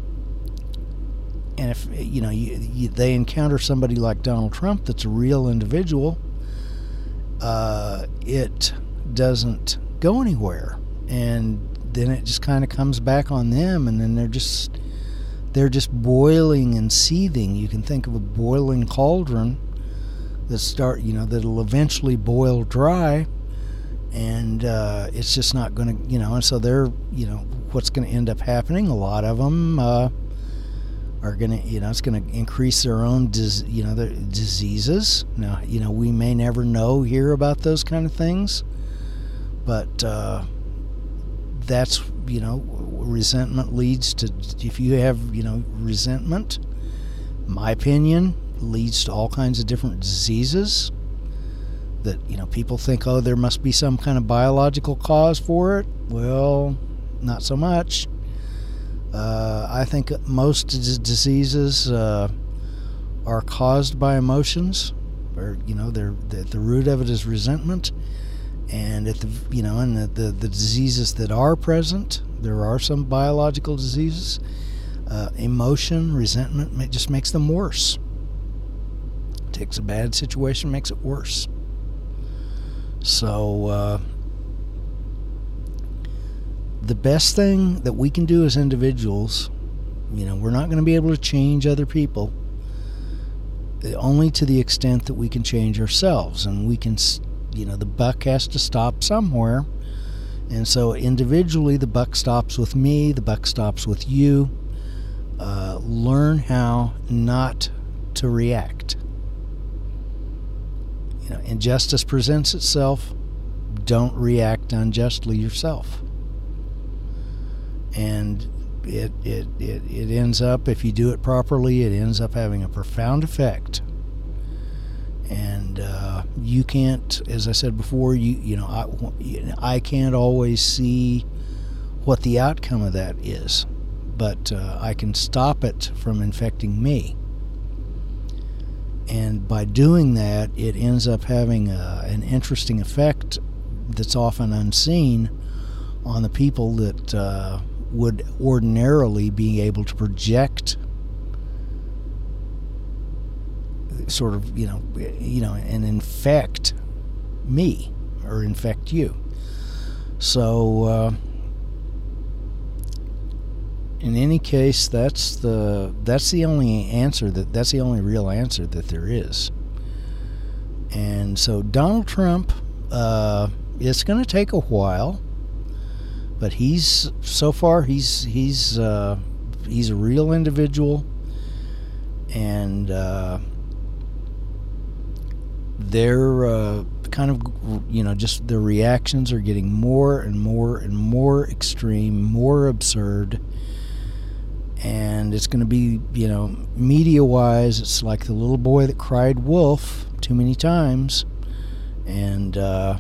and if, you know, you, you, they encounter somebody like Donald Trump that's a real individual, uh, it doesn't go anywhere. And then it just kind of comes back on them, and then they're just, they're just boiling and seething. You can think of a boiling cauldron that start, you know, that'll eventually boil dry, and uh, it's just not going to, you know, and so they're, you know, what's going to end up happening, a lot of them uh, are going to, you know, it's going to increase their own, dis- you know, their diseases. Now, you know, we may never know, hear about those kind of things, but uh, that's, you know, resentment leads to, if you have, you know, resentment, my opinion, leads to all kinds of different diseases that, you know, people think, oh, there must be some kind of biological cause for it. Well, not so much. Uh, I think most d- diseases uh, are caused by emotions, or, you know, they're, the, the root of it is resentment. And at the, you know, and the, the, the diseases that are present, there are some biological diseases. Uh, emotion, resentment, it just makes them worse. Takes a bad situation, makes it worse. So uh, the best thing that we can do as individuals You know, we're not going to be able to change other people, only to the extent that we can change ourselves. And we can, you know, the buck has to stop somewhere. And so individually, the buck stops with me, the buck stops with you. Uh, learn how not to react. You know, injustice presents itself. Don't react unjustly yourself. And it, it, it, it ends up, if you do it properly, it ends up having a profound effect. And uh, you can't, as I said before, you you know, I, I can't always see what the outcome of that is, but uh, I can stop it from infecting me. And by doing that, it ends up having a, an interesting effect that's often unseen on the people that uh, would ordinarily be able to project sort of, you know, you know, and infect me or infect you. So, uh, in any case, that's the that's the only answer that that's the only real answer that there is. And so, Donald Trump, uh, it's going to take a while, but he's so far he's he's uh, he's a real individual, and uh, they're uh, kind of, you know, just the reactions are getting more and more and more extreme, more absurd. And it's going to be, you know, media-wise, it's like the little boy that cried wolf too many times. And, uh,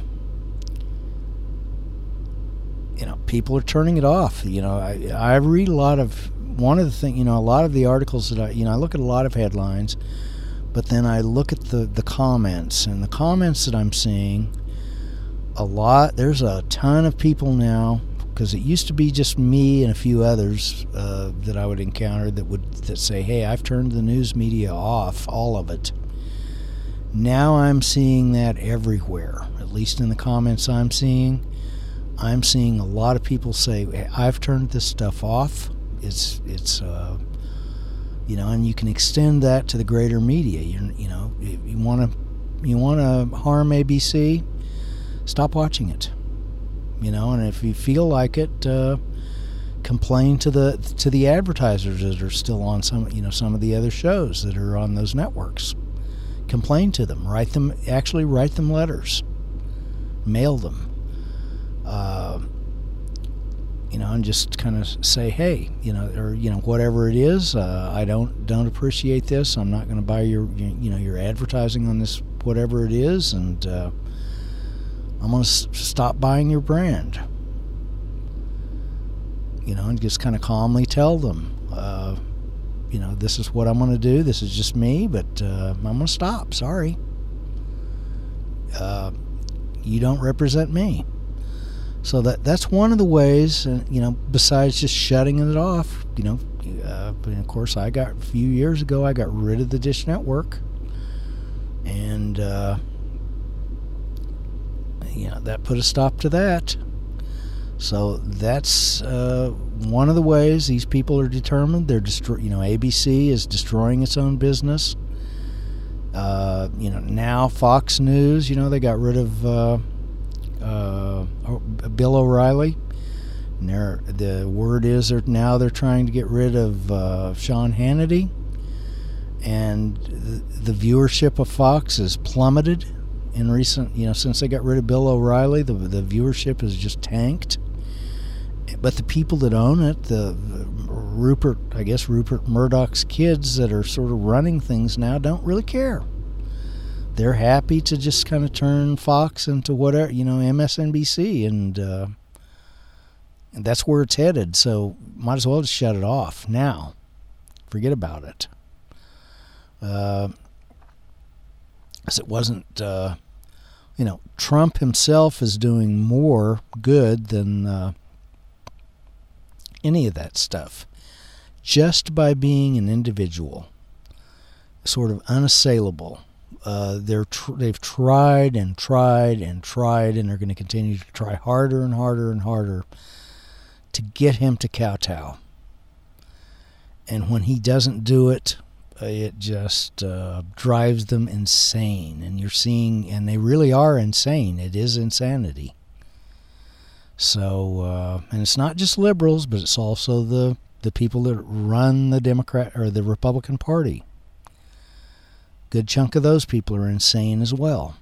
you know, people are turning it off. You know, I, I read a lot of, one of the things, you know, a lot of the articles that I, you know, I look at a lot of headlines, but then I look at the, the comments. And the comments that I'm seeing, a lot, there's a ton of people now, because it used to be just me and a few others uh, that I would encounter that would that say, hey, I've turned the news media off, all of it. Now I'm seeing that everywhere, at least in the comments I'm seeing. I'm seeing a lot of people say, hey, I've turned this stuff off. It's, it's uh, you know, and you can extend that to the greater media. You, you know, you want to you want to harm A B C, stop watching it. You know, and if you feel like it, uh, complain to the to the advertisers that are still on some, you know, some of the other shows that are on those networks. Complain to them. Write them. Actually, write them letters. Mail them. Uh, you know, and just kind of say, hey, you know, or you know, whatever it is, uh, I don't don't appreciate this. I'm not going to buy your, you know, your advertising on this, whatever it is, and. Uh, I'm going to s- stop buying your brand. You know, and just kind of calmly tell them, uh, you know, this is what I'm going to do. This is just me, but uh, I'm going to stop. Sorry. Uh, you don't represent me. So that that's one of the ways, and you know, besides just shutting it off, you know, uh, and of course, I got, a few years ago, I got rid of the Dish Network. And, uh, you know, that put a stop to that. So that's uh, one of the ways these people are determined. They're destroy. You know, A B C is destroying its own business. Uh, you know, now Fox News. You know, they got rid of uh, uh, Bill O'Reilly. And they're, the word is they're now they're trying to get rid of uh, Sean Hannity. And the, the viewership of Fox has plummeted. In recent, you know, since they got rid of Bill O'Reilly, the the viewership has just tanked. But the people that own it, the, the Rupert, I guess Rupert Murdoch's kids that are sort of running things now, don't really care. They're happy to just kind of turn Fox into whatever, you know, M S N B C, and, uh, and that's where it's headed. So might as well just shut it off now. Forget about it. Uh, as it wasn't. Uh, You know, Trump himself is doing more good than uh, any of that stuff. Just by being an individual, sort of unassailable. Uh, they're tr- they've tried and tried and tried, and they're going to continue to try harder and harder and harder to get him to kowtow. And when he doesn't do it, it just uh, drives them insane. And you're seeing, and they really are insane. It is insanity. So, uh, and it's not just liberals, but it's also the, the people that run the Democrat or the Republican Party. Good chunk of those people are insane as well.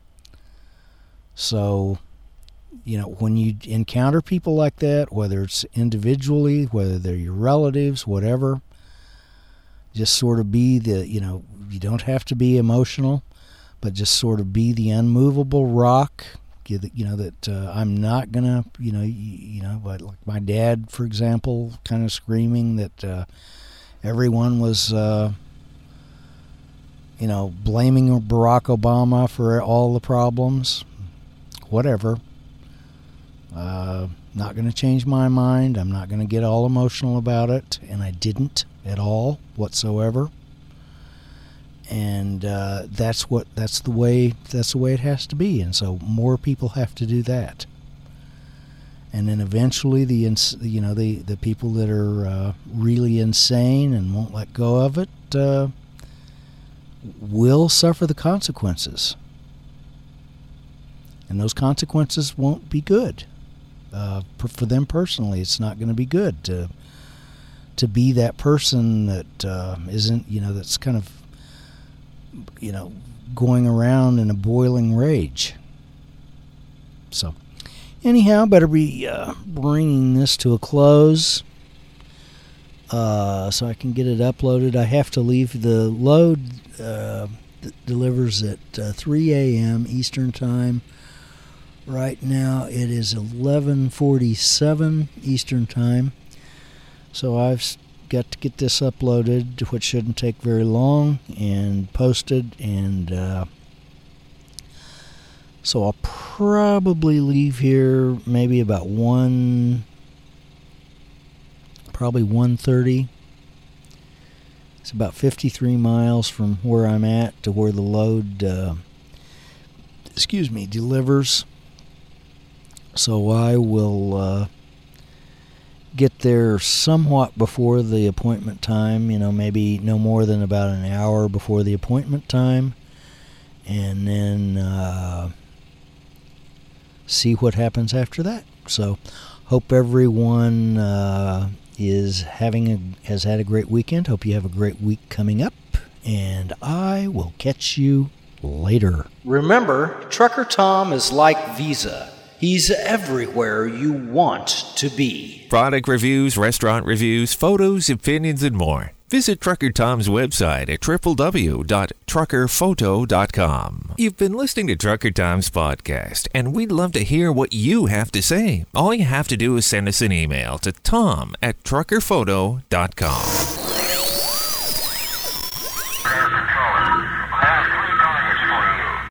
So, you know, when you encounter people like that, whether it's individually, whether they're your relatives, whatever, just sort of be the, you know, you don't have to be emotional, but just sort of be the unmovable rock. You know, that uh, I'm not going to, you know, you, you know, like my dad, for example, kind of screaming that uh, everyone was, uh, you know, blaming Barack Obama for all the problems. Whatever. Uh, not going to change my mind. I'm not going to get all emotional about it, and I didn't at all whatsoever. And uh, that's what that's the way that's the way it has to be. And so more people have to do that. And then eventually, the ins- you know the the people that are uh, really insane and won't let go of it uh, will suffer the consequences. And those consequences won't be good. Uh, for, for them personally, it's not going to be good to to be that person that uh, isn't, you know, that's kind of, you know, going around in a boiling rage. So, anyhow, better be uh, bringing this to a close uh, so I can get it uploaded. I have to leave. The load uh, d- delivers at uh, three a.m. Eastern Time. Right now it is eleven forty-seven Eastern Time. So I've got to get this uploaded, which shouldn't take very long, and posted. And uh, so I'll probably leave here maybe about one, probably one thirty. It's about fifty-three miles from where I'm at to where the load, uh, excuse me, delivers. So I will uh, get there somewhat before the appointment time, you know, maybe no more than about an hour before the appointment time, and then uh, see what happens after that. So hope everyone uh, is having a, has had a great weekend. Hope you have a great week coming up, and I will catch you later. Remember, Trucker Tom is like Visa. He's everywhere you want to be. Product reviews, restaurant reviews, photos, opinions, and more. Visit Trucker Tom's website at w w w dot trucker photo dot com. You've been listening to Trucker Tom's podcast, and we'd love to hear what you have to say. All you have to do is send us an email to tom at trucker photo dot com.